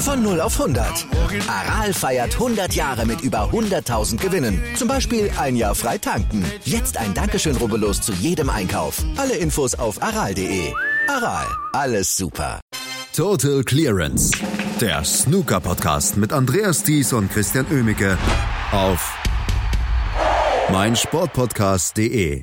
Von 0 auf 100. Aral feiert 100 Jahre mit über 100.000 Gewinnen. Zum Beispiel ein Jahr frei tanken. Jetzt ein Dankeschön, rubbellos zu jedem Einkauf. Alle Infos auf aral.de. Aral, alles super. Total Clearance. Der Snooker-Podcast mit Andreas Thies und Christian Oemicke auf meinsportpodcast.de.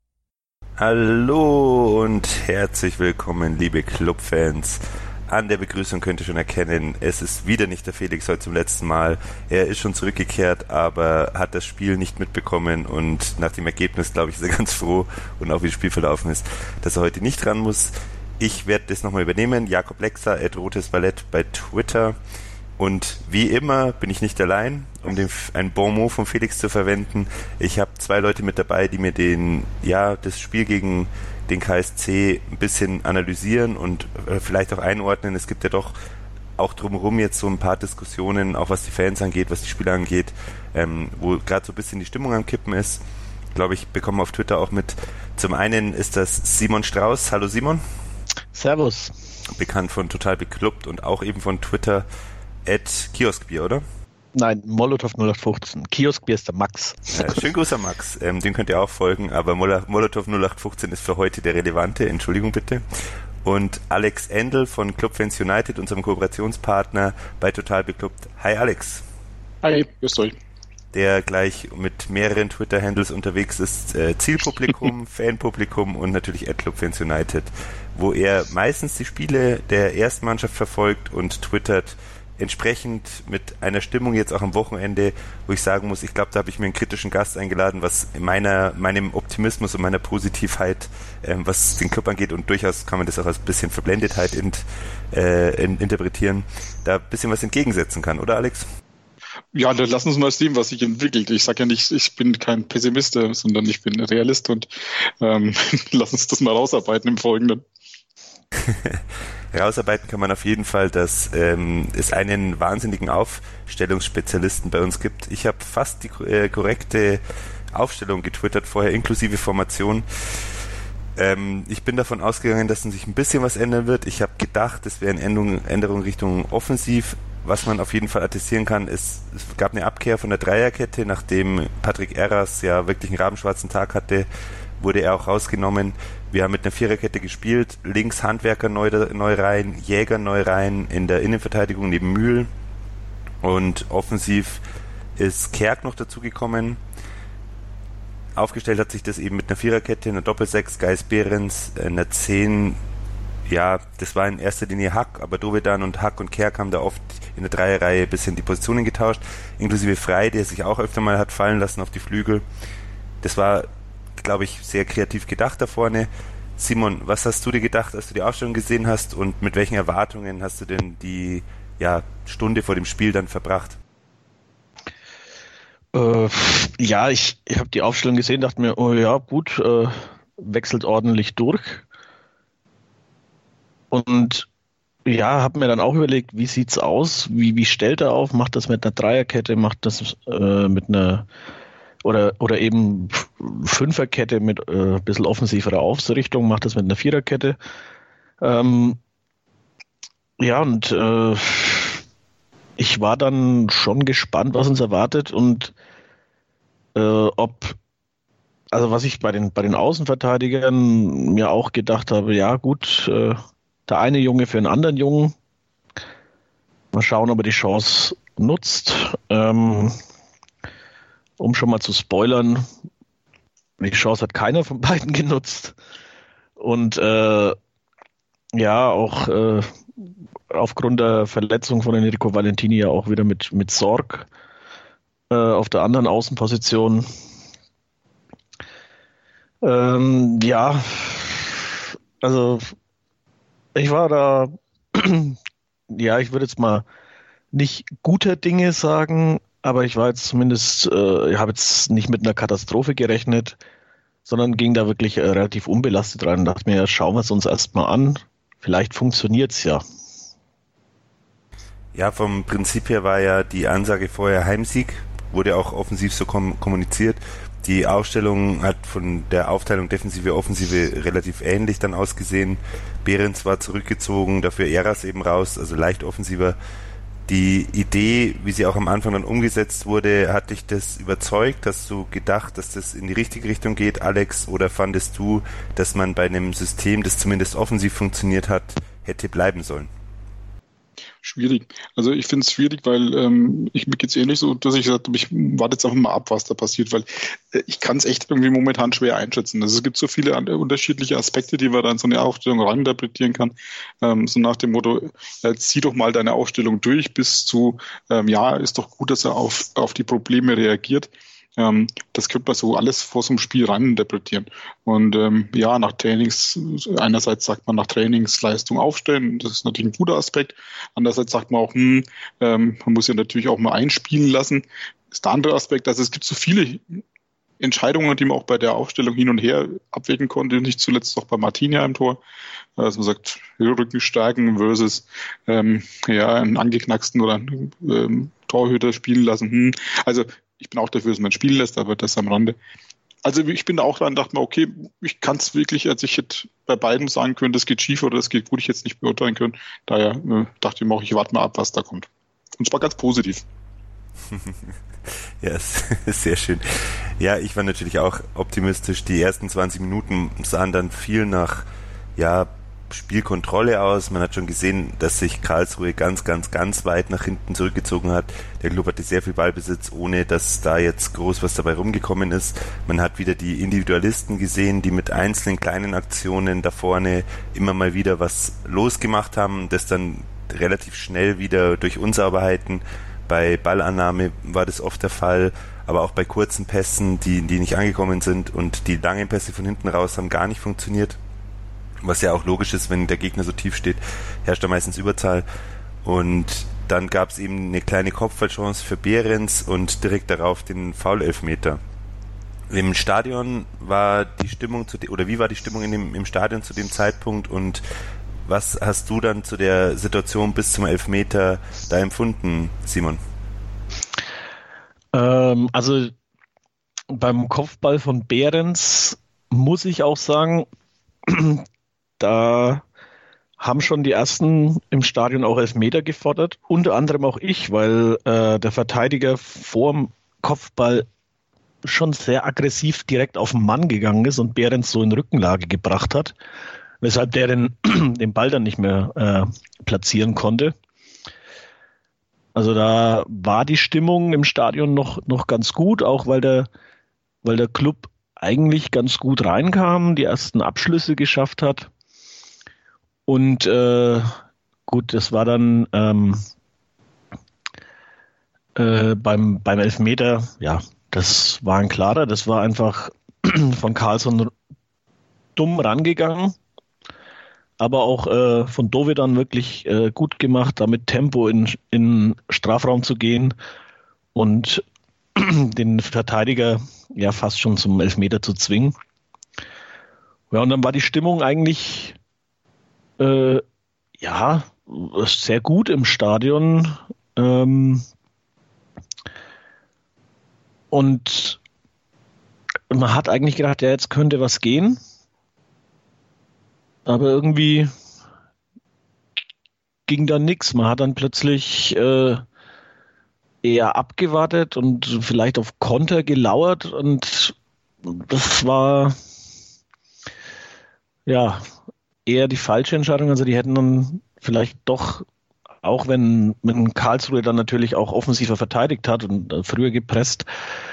Hallo und herzlich willkommen, liebe Clubfans. An der Begrüßung könnt ihr schon erkennen, es ist wieder nicht der Felix heute zum letzten Mal. Er ist schon zurückgekehrt, aber hat das Spiel nicht mitbekommen und nach dem Ergebnis, glaube ich, ist er ganz froh und auch wie das Spiel verlaufen ist, dass er heute nicht ran muss. Ich werde das nochmal übernehmen. Jakob Lexer, @rotesballett bei Twitter. Und wie immer bin ich nicht allein, um ein Bon mot von Felix zu verwenden. Ich habe 2 Leute mit dabei, die mir das Spiel gegen den KSC ein bisschen analysieren und vielleicht auch einordnen. Es gibt ja doch auch drumherum jetzt so ein paar Diskussionen, auch was die Fans angeht, was die Spieler angeht, wo gerade so ein bisschen die Stimmung am Kippen ist. Glaube ich, bekommen wir auf Twitter auch mit. Zum einen ist das Simon Strauß. Hallo Simon. Servus. Bekannt von Total Beklubbt und auch eben von Twitter @Kioskbier, oder? Nein, Molotow 0815. Kioskbier ist der Max. Schönen Gruß an Max. Den könnt ihr auch folgen, aber Molotow 0815 ist für heute der relevante. Entschuldigung bitte. Und Alex Endel von Clubfans United, unserem Kooperationspartner bei Total Beklubbt. Hi Alex. Hi, grüßt euch. Der gleich mit mehreren Twitter-Handles unterwegs ist, Zielpublikum, Fanpublikum und natürlich @Clubfans United, wo er meistens die Spiele der Erstmannschaft verfolgt und twittert entsprechend mit einer Stimmung jetzt auch am Wochenende, wo ich sagen muss, ich glaube, da habe ich mir einen kritischen Gast eingeladen, was meinem Optimismus und meiner Positivheit, was den Club angeht, und durchaus kann man das auch als bisschen Verblendetheit interpretieren, da ein bisschen was entgegensetzen kann, oder Alex? Ja, dann lass uns mal sehen, was sich entwickelt. Ich sage ja nicht, ich bin kein Pessimist, sondern ich bin Realist und lass uns das mal rausarbeiten im Folgenden. Rausarbeiten kann man auf jeden Fall, dass es einen wahnsinnigen Aufstellungsspezialisten bei uns gibt. Ich habe fast die korrekte Aufstellung getwittert vorher, inklusive Formation. Ich bin davon ausgegangen, dass sich ein bisschen was ändern wird. Ich habe gedacht, es wäre eine Änderung Richtung Offensiv. Was man auf jeden Fall attestieren kann, ist, es gab eine Abkehr von der Dreierkette, nachdem Patrick Erras ja wirklich einen rabenschwarzen Tag hatte, wurde er auch rausgenommen. Wir haben mit einer Viererkette gespielt, links Handwerker neu rein, Jäger neu rein, in der Innenverteidigung neben Mühl, und offensiv ist Kerk noch dazugekommen. Aufgestellt hat sich das eben mit einer Viererkette, einer Doppelsechs, Geis Behrens, einer 10, ja, das war in erster Linie Hack, aber Dovedan und Hack und Kerk haben da oft in der Dreierreihe ein bisschen die Positionen getauscht, inklusive Frei, der sich auch öfter mal hat fallen lassen auf die Flügel. Das war, glaube ich, sehr kreativ gedacht da vorne. Simon, was hast du dir gedacht, als du die Aufstellung gesehen hast, und mit welchen Erwartungen hast du denn die Stunde vor dem Spiel dann verbracht? Ich habe die Aufstellung gesehen, dachte mir, oh ja, gut, wechselt ordentlich durch. Und ja, habe mir dann auch überlegt, wie sieht's aus, wie stellt er auf, macht das mit einer Dreierkette, macht das mit einer oder eben Fünferkette mit ein bisschen offensiverer Ausrichtung, macht das mit einer Viererkette. Ich war dann schon gespannt, was uns erwartet, und was ich bei den Außenverteidigern mir auch gedacht habe, ja gut, der eine Junge für einen anderen Jungen. Mal schauen, ob er die Chance nutzt. Um schon mal zu spoilern, die Chance hat keiner von beiden genutzt. Und auch aufgrund der Verletzung von Enrico Valentini ja auch wieder mit Sorg auf der anderen Außenposition. Ich war da, ich würde jetzt mal nicht guter Dinge sagen, aber ich war jetzt zumindest, habe jetzt nicht mit einer Katastrophe gerechnet, sondern ging da wirklich relativ unbelastet rein und dachte mir, schauen wir es uns erstmal an, vielleicht funktioniert's ja. Ja, vom Prinzip her war ja die Ansage vorher Heimsieg, wurde auch offensiv so kommuniziert. Die Aufstellung hat von der Aufteilung Defensive, Offensive relativ ähnlich dann ausgesehen. Behrens war zurückgezogen, dafür Erras eben raus, also leicht offensiver. Die Idee, wie sie auch am Anfang dann umgesetzt wurde, hat dich das überzeugt? Hast du gedacht, dass das in die richtige Richtung geht, Alex? Oder fandest du, dass man bei einem System, das zumindest offensiv funktioniert hat, hätte bleiben sollen? Schwierig. Also ich finde es schwierig, weil mir geht es ähnlich so, dass ich gesagt habe, ich warte jetzt einfach mal ab, was da passiert, weil ich kann es echt irgendwie momentan schwer einschätzen. Also es gibt so viele unterschiedliche Aspekte, die man dann so eine Aufstellung reininterpretieren kann. So nach dem Motto, zieh doch mal deine Aufstellung durch bis zu, ist doch gut, dass er auf die Probleme reagiert. Das könnte man so alles vor so einem Spiel reininterpretieren. Und nach Trainings, einerseits sagt man nach Trainingsleistung aufstellen, das ist natürlich ein guter Aspekt. Andererseits sagt man auch, man muss ja natürlich auch mal einspielen lassen. Das ist der andere Aspekt, also es gibt so viele Entscheidungen, die man auch bei der Aufstellung hin und her abwägen konnte, nicht zuletzt auch bei Martinia im Tor. Also man sagt, Rücken stärken versus einen angeknacksten oder einen Torhüter spielen lassen. Also ich bin auch dafür, dass man spielen lässt, aber das am Rande. Also ich bin da auch dran, dachte mir, okay, ich kann es wirklich, als ich hätte bei beiden sagen können, das geht schief oder das geht gut, ich jetzt nicht beurteilen können. Daher dachte ich mir auch, ich warte mal ab, was da kommt. Und es war ganz positiv. Ja, sehr schön. Ja, ich war natürlich auch optimistisch. Die ersten 20 Minuten sahen dann viel nach, Spielkontrolle aus. Man hat schon gesehen, dass sich Karlsruhe ganz, ganz, ganz weit nach hinten zurückgezogen hat. Der Club hatte sehr viel Ballbesitz, ohne dass da jetzt groß was dabei rumgekommen ist. Man hat wieder die Individualisten gesehen, die mit einzelnen kleinen Aktionen da vorne immer mal wieder was losgemacht haben, das dann relativ schnell wieder durch Unsauberheiten. Bei Ballannahme war das oft der Fall, aber auch bei kurzen Pässen, die nicht angekommen sind, und die langen Pässe von hinten raus haben gar nicht funktioniert. Was ja auch logisch ist, wenn der Gegner so tief steht, herrscht da meistens Überzahl. Und dann gab es eben eine kleine Kopfballchance für Behrens und direkt darauf den Foul-Elfmeter. Im Stadion war die Stimmung, wie war die Stimmung im Stadion zu dem Zeitpunkt, und was hast du dann zu der Situation bis zum Elfmeter da empfunden, Simon? Also beim Kopfball von Behrens muss ich auch sagen, da haben schon die ersten im Stadion auch Elfmeter gefordert, unter anderem auch ich, weil der Verteidiger vorm Kopfball schon sehr aggressiv direkt auf den Mann gegangen ist und Behrens so in Rückenlage gebracht hat, weshalb der den Ball dann nicht mehr platzieren konnte. Also da war die Stimmung im Stadion noch ganz gut, auch weil der Club eigentlich ganz gut reinkam, die ersten Abschlüsse geschafft hat. Und das war dann beim Elfmeter, das war ein klarer, das war einfach von Karlsson dumm rangegangen, aber auch von Dovedan wirklich gut gemacht, damit Tempo in Strafraum zu gehen und den Verteidiger fast schon zum Elfmeter zu zwingen. Ja, und dann war die Stimmung eigentlich sehr gut im Stadion. Und man hat eigentlich gedacht, jetzt könnte was gehen. Aber irgendwie ging da nichts. Man hat dann plötzlich eher abgewartet und vielleicht auf Konter gelauert, und das war eher die falsche Entscheidung. Also die hätten dann vielleicht doch, auch wenn Karlsruhe dann natürlich auch offensiver verteidigt hat und früher gepresst,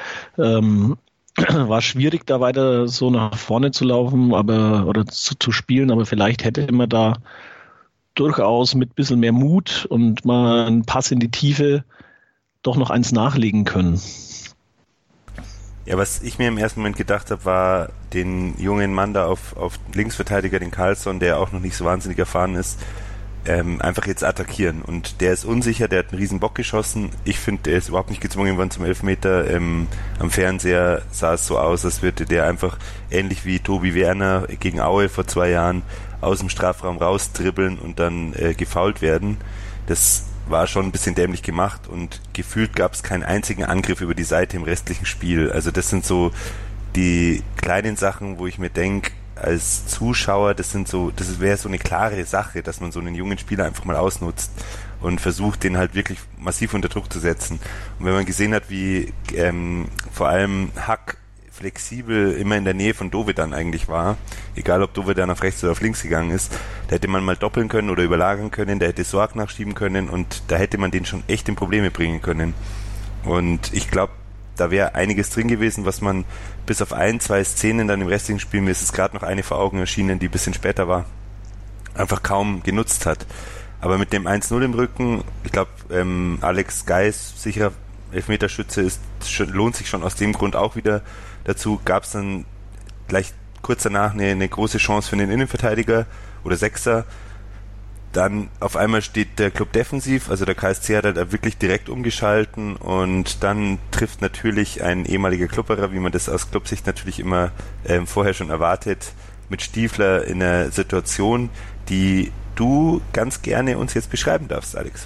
war schwierig, da weiter so nach vorne zu laufen, oder zu spielen, aber vielleicht hätte man da durchaus mit ein bisschen mehr Mut und mal einen Pass in die Tiefe doch noch eins nachlegen können. Ja, was ich mir im ersten Moment gedacht habe, war, den jungen Mann da auf Linksverteidiger, den Karlsson, der auch noch nicht so wahnsinnig erfahren ist, einfach jetzt attackieren. Und der ist unsicher, der hat einen riesen Bock geschossen. Ich finde, der ist überhaupt nicht gezwungen worden zum Elfmeter. Am Fernseher sah es so aus, als würde der einfach ähnlich wie Tobi Werner gegen Aue vor 2 Jahren aus dem Strafraum rausdribbeln und dann gefoult werden. Das war schon ein bisschen dämlich gemacht, und gefühlt gab es keinen einzigen Angriff über die Seite im restlichen Spiel. Also das sind so die kleinen Sachen, wo ich mir denke, als Zuschauer, das wäre so eine klare Sache, dass man so einen jungen Spieler einfach mal ausnutzt und versucht, den halt wirklich massiv unter Druck zu setzen. Und wenn man gesehen hat, wie vor allem Hack flexibel immer in der Nähe von Dovedan eigentlich war, egal ob Dovedan auf rechts oder auf links gegangen ist, da hätte man mal doppeln können oder überlagern können, da hätte Sorg nachschieben können und da hätte man den schon echt in Probleme bringen können. Und ich glaube, da wäre einiges drin gewesen, was man bis auf 1-2 Szenen dann im restlichen Spiel, mir ist es gerade noch eine vor Augen erschienen, die ein bisschen später war, einfach kaum genutzt hat. Aber mit dem 1-0 im Rücken, ich glaube, Alex Geis, sicherer Elfmeterschütze, lohnt sich schon aus dem Grund auch wieder. Dazu gab es dann gleich kurz danach eine große Chance für den Innenverteidiger oder Sechser. Dann auf einmal steht der Club defensiv, also der KSC hat halt wirklich direkt umgeschalten und dann trifft natürlich ein ehemaliger Klubberer, wie man das aus Clubsicht natürlich immer vorher schon erwartet, mit Stiefler in einer Situation, die du ganz gerne uns jetzt beschreiben darfst, Alex.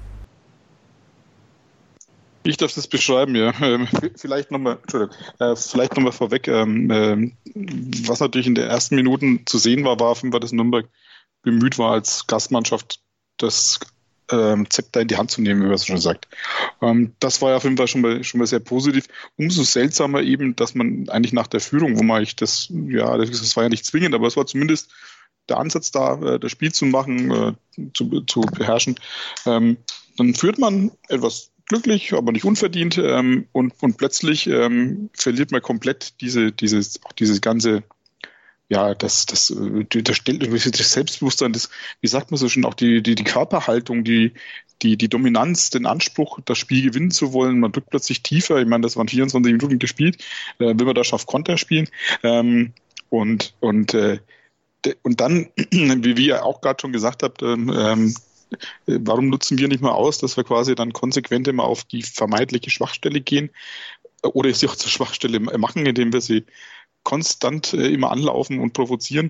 Ich darf das beschreiben, ja. Vielleicht nochmal vorweg, was natürlich in den ersten Minuten zu sehen war dass Nürnberg bemüht war, als Gastmannschaft das Zepter in die Hand zu nehmen, wie man es schon sagt. Das war ja auf jeden Fall schon mal sehr positiv. Umso seltsamer eben, dass man eigentlich nach der Führung, wo man eigentlich das war ja nicht zwingend, aber es war zumindest der Ansatz da, das Spiel zu machen, zu beherrschen. Dann führt man etwas glücklich, aber nicht unverdient, und plötzlich verliert man komplett dieses ganze, ja, das Selbstbewusstsein, wie sagt man so schön, auch die Körperhaltung, die Dominanz, den Anspruch, das Spiel gewinnen zu wollen. Man drückt plötzlich tiefer. Ich meine, das waren 24 Minuten gespielt. Will man da schon auf Konter spielen? Und dann, wie ihr auch gerade schon gesagt habt, warum nutzen wir nicht mal aus, dass wir quasi dann konsequent immer auf die vermeintliche Schwachstelle gehen oder sie auch zur Schwachstelle machen, indem wir sie konstant immer anlaufen und provozieren.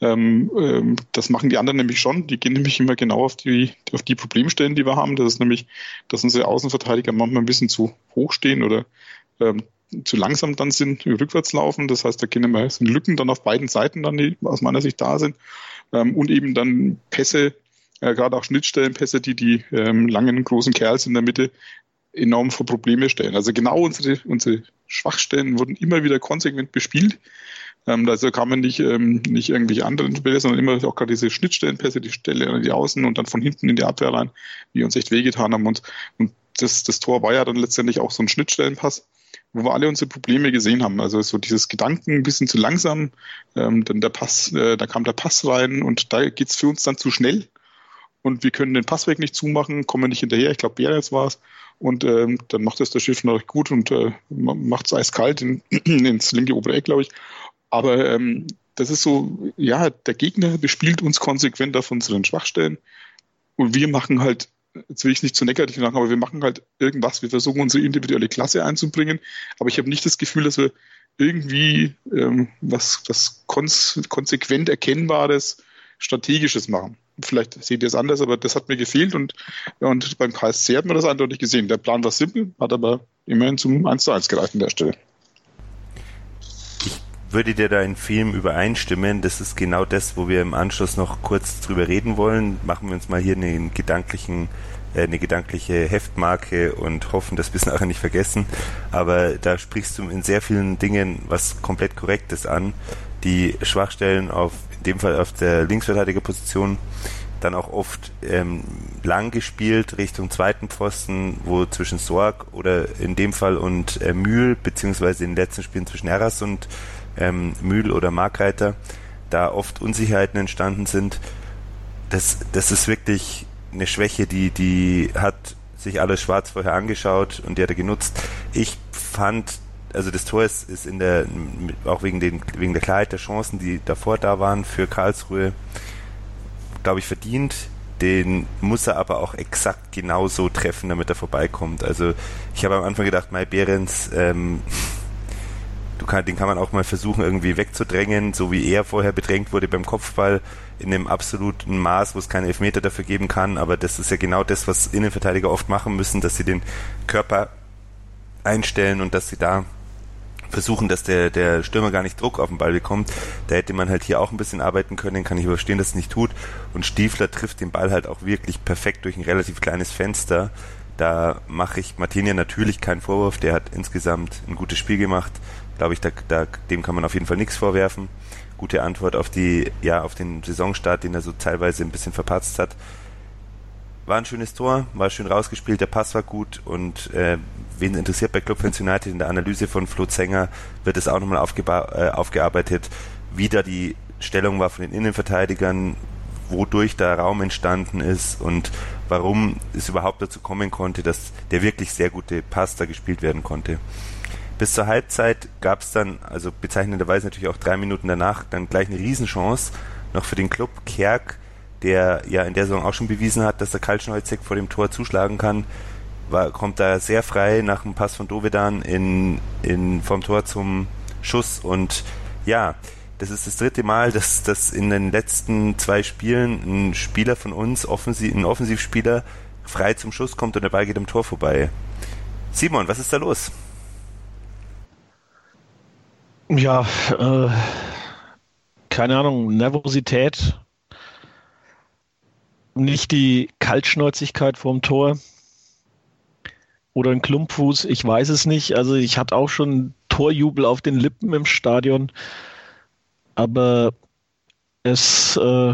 Das machen die anderen nämlich schon. Die gehen nämlich immer genau auf die Problemstellen, die wir haben. Das ist nämlich, dass unsere Außenverteidiger manchmal ein bisschen zu hoch stehen oder zu langsam dann sind, rückwärts laufen. Das heißt, da sind Lücken dann auf beiden Seiten dann, die aus meiner Sicht da sind. Und eben dann Pässe, gerade auch Schnittstellenpässe, die langen, großen Kerls in der Mitte enorm vor Probleme stellen. Also genau unsere Schwachstellen wurden immer wieder konsequent bespielt. Also kann man nicht irgendwelche anderen Bälle, sondern immer auch gerade diese Schnittstellenpässe, die Stelle an die Außen und dann von hinten in die Abwehr rein, die uns echt wehgetan haben. Und das Tor war ja dann letztendlich auch so ein Schnittstellenpass, wo wir alle unsere Probleme gesehen haben. Also so dieses Gedanken ein bisschen zu langsam, dann da kam der Pass rein und da geht's für uns dann zu schnell. Und wir können den Passweg nicht zumachen, kommen nicht hinterher. Ich glaube, Behrens war es. Und dann macht das der Schiff noch recht gut und macht es eiskalt ins linke obere Eck, glaube ich. Aber das ist so, ja, der Gegner bespielt uns konsequent auf unseren Schwachstellen. Und wir machen halt, jetzt will ich nicht zu negativ machen, aber wir machen halt irgendwas. Wir versuchen, unsere individuelle Klasse einzubringen. Aber ich habe nicht das Gefühl, dass wir irgendwie was konsequent Erkennbares, Strategisches machen. Vielleicht seht ihr es anders, aber das hat mir gefehlt und beim KSC hat man das eindeutig gesehen. Der Plan war simpel, hat aber immerhin zum 1:1 gereicht an der Stelle. Ich würde dir da in vielem übereinstimmen. Das ist genau das, wo wir im Anschluss noch kurz drüber reden wollen. Machen wir uns mal hier eine gedankliche Heftmarke und hoffen, dass wir es nachher nicht vergessen. Aber da sprichst du in sehr vielen Dingen was komplett Korrektes an. Die Schwachstellen in dem Fall auf der Linksverteidigerposition, dann auch oft lang gespielt Richtung zweiten Pfosten, wo zwischen Sorg oder in dem Fall und Mühl, beziehungsweise in den letzten Spielen zwischen Herras und Mühl oder Markreiter, da oft Unsicherheiten entstanden sind. Das ist wirklich eine Schwäche, die hat sich alles schwarz vorher angeschaut und die hat er genutzt. Ich fand, also das Tor ist auch wegen der Klarheit der Chancen, die davor da waren für Karlsruhe, glaube ich, verdient. Den muss er aber auch exakt genauso treffen, damit er vorbeikommt. Also ich habe am Anfang gedacht, Mai Behrens, den kann man auch mal versuchen irgendwie wegzudrängen, so wie er vorher bedrängt wurde beim Kopfball, in einem absoluten Maß, wo es keine Elfmeter dafür geben kann. Aber das ist ja genau das, was Innenverteidiger oft machen müssen, dass sie den Körper einstellen und dass sie da versuchen, dass der Stürmer gar nicht Druck auf den Ball bekommt. Da hätte man halt hier auch ein bisschen arbeiten können, kann ich verstehen, dass es nicht tut. Und Stiefler trifft den Ball halt auch wirklich perfekt durch ein relativ kleines Fenster. Da mache ich Martinia natürlich keinen Vorwurf, der hat insgesamt ein gutes Spiel gemacht. Glaube ich, dem kann man auf jeden Fall nichts vorwerfen. Gute Antwort auf den Saisonstart, den er so teilweise ein bisschen verpatzt hat. War ein schönes Tor, war schön rausgespielt, der Pass war gut und wen interessiert bei Clubfans United, in der Analyse von Flo Zenger wird es auch nochmal aufgearbeitet, wie da die Stellung war von den Innenverteidigern, wodurch da Raum entstanden ist und warum es überhaupt dazu kommen konnte, dass der wirklich sehr gute Pass da gespielt werden konnte. Bis zur Halbzeit gab es dann, also bezeichnenderweise natürlich auch 3 Minuten danach, dann gleich eine Riesenchance noch für den Club. Kerk, der ja in der Saison auch schon bewiesen hat, dass der Kaltschneuzig vor dem Tor zuschlagen kann, kommt da sehr frei nach dem Pass von Dovedan vom Tor zum Schuss und ja, das ist das 3. Mal, dass in den letzten 2 Spielen ein Spieler von uns, ein Offensivspieler, frei zum Schuss kommt und der Ball geht am Tor vorbei. Simon, was ist da los? Ja, keine Ahnung, Nervosität, nicht die Kaltschnäuzigkeit vorm Tor oder ein Klumpfuß, ich weiß es nicht. Also ich hatte auch schon Torjubel auf den Lippen im Stadion, aber hast du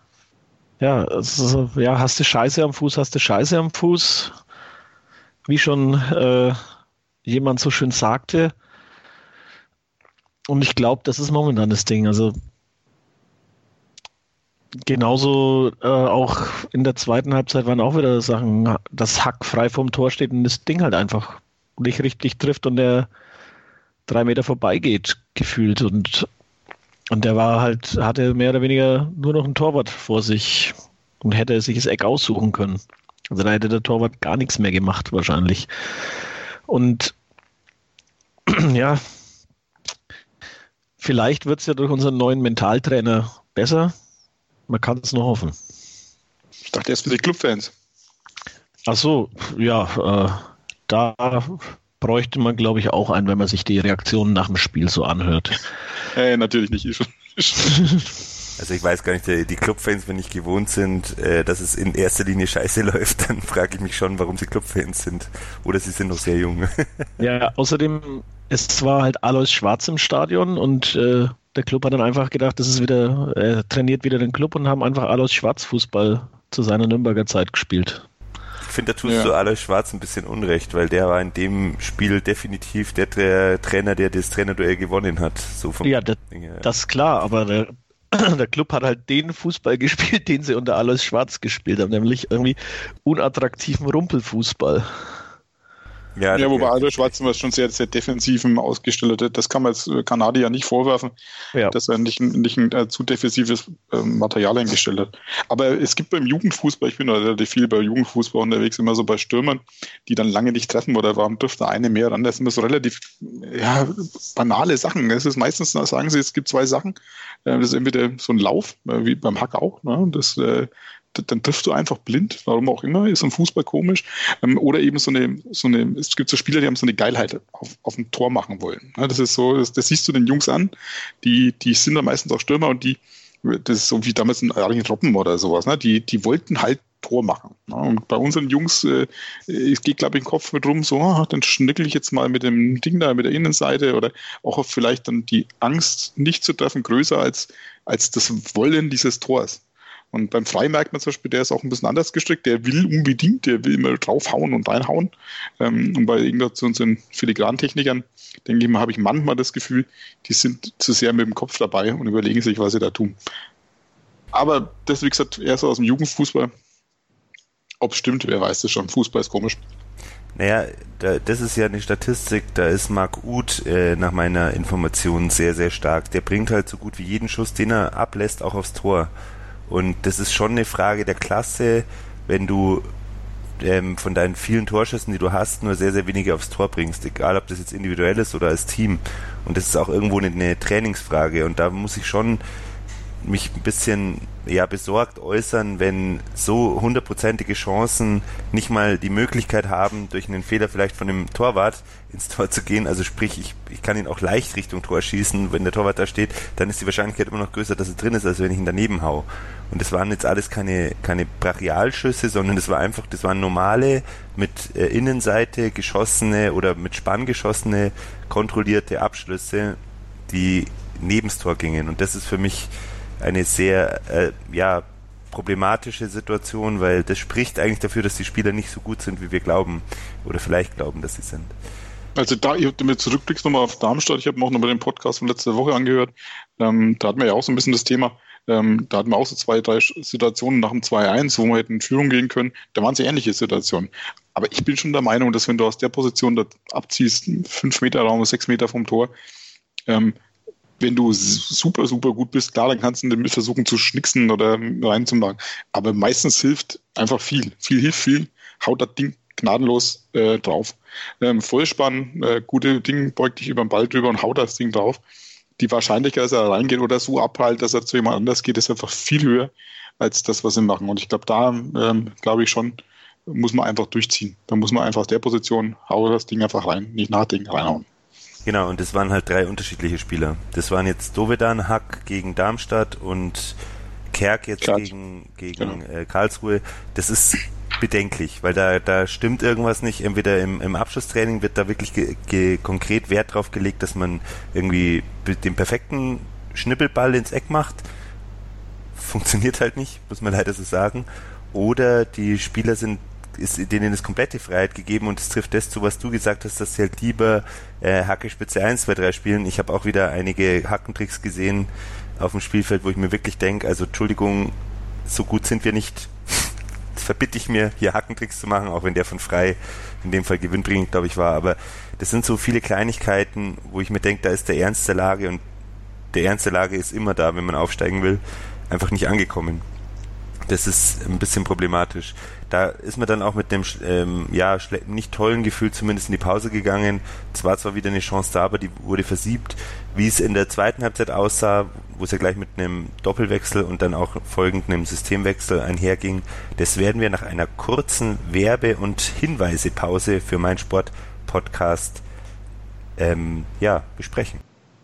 Scheiße am Fuß, wie schon jemand so schön sagte. Und ich glaube, das ist momentan das Ding. Also genauso auch in der zweiten Halbzeit waren auch wieder Sachen, dass Hack frei vorm Tor steht und das Ding halt einfach nicht richtig trifft und der 3 Meter vorbeigeht, gefühlt. Und der hatte mehr oder weniger nur noch einen Torwart vor sich und hätte sich das Eck aussuchen können. Also da hätte der Torwart gar nichts mehr gemacht wahrscheinlich. Und ja, vielleicht wird es ja durch unseren neuen Mentaltrainer besser. Man kann es nur hoffen. Ich dachte erst für die Clubfans. Ach so, ja, da bräuchte man, glaube ich, auch einen, wenn man sich die Reaktionen nach dem Spiel so anhört. Natürlich nicht. Also ich weiß gar nicht, die Clubfans, wenn nicht gewohnt sind, dass es in erster Linie scheiße läuft, dann frage ich mich schon, warum sie Clubfans sind. Oder sie sind noch sehr jung. Ja, außerdem, es war halt Alois Schwarz im Stadion und der Club hat dann einfach gedacht, das ist wieder, trainiert wieder den Club und haben einfach Alois Schwarz Fußball zu seiner Nürnberger Zeit gespielt. Ich finde, da tust du Alois Schwarz ein bisschen Unrecht, weil der war in dem Spiel definitiv der Trainer, der das Trainerduell gewonnen hat. So vom das ist klar, aber der Club hat halt den Fußball gespielt, den sie unter Alois Schwarz gespielt haben, nämlich irgendwie unattraktiven Rumpelfußball. Ja, wobei Alois Schwarz immer schon sehr, sehr defensiv ausgestellt hat. Das kann man als Kanadier nicht vorwerfen, dass er nicht ein zu defensives Material eingestellt hat. Aber es gibt beim Jugendfußball, ich bin relativ viel bei Jugendfußball unterwegs, immer so bei Stürmern, die dann lange nicht treffen oder warum dürfte eine mehr ran. Das sind immer so relativ banale Sachen. Es ist meistens, sagen sie, es gibt 2 Sachen. Das ist entweder so ein Lauf, wie beim Hack auch, ne? Dann triffst du einfach blind, warum auch immer, ist im Fußball komisch. Oder eben es gibt so Spieler, die haben so eine Geilheit auf dem Tor machen wollen. Das ist so, das siehst du den Jungs an, die sind dann meistens auch Stürmer und das ist so wie damals ein Arjen Robben oder sowas, ne? Die wollten halt Tor machen. Ne? Und bei unseren Jungs, es geht, glaube ich, im Kopf mit rum, so, dann schnickel ich jetzt mal mit dem Ding da, mit der Innenseite oder auch vielleicht dann die Angst, nicht zu treffen, größer als das Wollen dieses Tors. Und beim Frei merkt man zum Beispiel, der ist auch ein bisschen anders gestrickt, der will unbedingt, der will immer draufhauen und reinhauen. Und bei unseren Filigrantechnikern, denke ich mal, habe ich manchmal das Gefühl, die sind zu sehr mit dem Kopf dabei und überlegen sich, was sie da tun. Aber das, wie gesagt, erst aus dem Jugendfußball. Ob es stimmt, wer weiß das schon. Fußball ist komisch. Naja, das ist ja eine Statistik, da ist Marc Uth nach meiner Information sehr, sehr stark. Der bringt halt so gut wie jeden Schuss, den er ablässt, auch aufs Tor. Und das ist schon eine Frage der Klasse, wenn du von deinen vielen Torschüssen, die du hast, nur sehr, sehr wenige aufs Tor bringst, egal ob das jetzt individuell ist oder als Team. Und das ist auch irgendwo eine Trainingsfrage. Und da muss ich schon mich ein bisschen besorgt äußern, wenn so 100%ige Chancen nicht mal die Möglichkeit haben, durch einen Fehler vielleicht von dem Torwart ins Tor zu gehen. Also sprich, ich kann ihn auch leicht Richtung Tor schießen, wenn der Torwart da steht, dann ist die Wahrscheinlichkeit immer noch größer, dass er drin ist, als wenn ich ihn daneben hau. Und das waren jetzt alles keine Brachialschüsse, sondern das waren normale, mit Innenseite geschossene oder mit Spann geschossene, kontrollierte Abschlüsse, die nebens Tor gingen. Und das ist für mich eine sehr problematische Situation, weil das spricht eigentlich dafür, dass die Spieler nicht so gut sind, wie wir glauben oder vielleicht glauben, dass sie sind. Also ihr mit zurückblickst nochmal auf Darmstadt, ich habe mir auch nochmal den Podcast von letzter Woche angehört, da hatten wir ja auch so ein bisschen das Thema, da hatten wir auch so 2, 3 Situationen nach dem 2-1, wo wir hätten in Führung gehen können, da waren es ähnliche Situationen. Aber ich bin schon der Meinung, dass wenn du aus der Position da abziehst, 5 Meter Raum, 6 Meter vom Tor, wenn du super, super gut bist, klar, dann kannst du damit versuchen zu schnicksen oder reinzumachen. Aber meistens hilft einfach viel. Viel hilft viel. Haut das Ding gnadenlos drauf. Vollspann, gute Ding, beugt dich über den Ball drüber und haut das Ding drauf. Die Wahrscheinlichkeit, dass er reingeht oder so abprallt, dass er zu jemand anders geht, ist einfach viel höher als das, was sie machen. Und ich glaube, da glaube ich schon, muss man einfach durchziehen. Da muss man einfach aus der Position, hau das Ding einfach rein, nicht nachdenken, reinhauen. Genau, und das waren halt 3 unterschiedliche Spieler. Das waren jetzt Dovedan, Hack gegen Darmstadt und Kerk jetzt gegen Karlsruhe. Das ist bedenklich, weil da stimmt irgendwas nicht. Entweder im Abschlusstraining wird da wirklich konkret Wert drauf gelegt, dass man irgendwie den perfekten Schnippelball ins Eck macht. Funktioniert halt nicht, muss man leider so sagen. Oder die Spieler ist denen ist komplette Freiheit gegeben und es trifft das zu, was du gesagt hast, dass sie halt lieber Hacke Spitze 1, 2, 3 spielen. Ich habe auch wieder einige Hackentricks gesehen auf dem Spielfeld, wo ich mir wirklich denke, also Entschuldigung, so gut sind wir nicht. Das verbitte ich mir, hier Hackentricks zu machen, auch wenn der von Frei in dem Fall gewinnbringend, glaube ich, war. Aber das sind so viele Kleinigkeiten, wo ich mir denke, da ist der Ernst der Lage und der Ernst der Lage ist immer da, wenn man aufsteigen will, einfach nicht angekommen. Das ist ein bisschen problematisch. Da ist man dann auch mit dem nicht tollen Gefühl zumindest in die Pause gegangen. Es war zwar wieder eine Chance da, aber die wurde versiebt. Wie es in der zweiten Halbzeit aussah, wo es ja gleich mit einem Doppelwechsel und dann auch folgend einem Systemwechsel einherging, das werden wir nach einer kurzen Werbe- und Hinweisepause für meinSport-Podcast besprechen.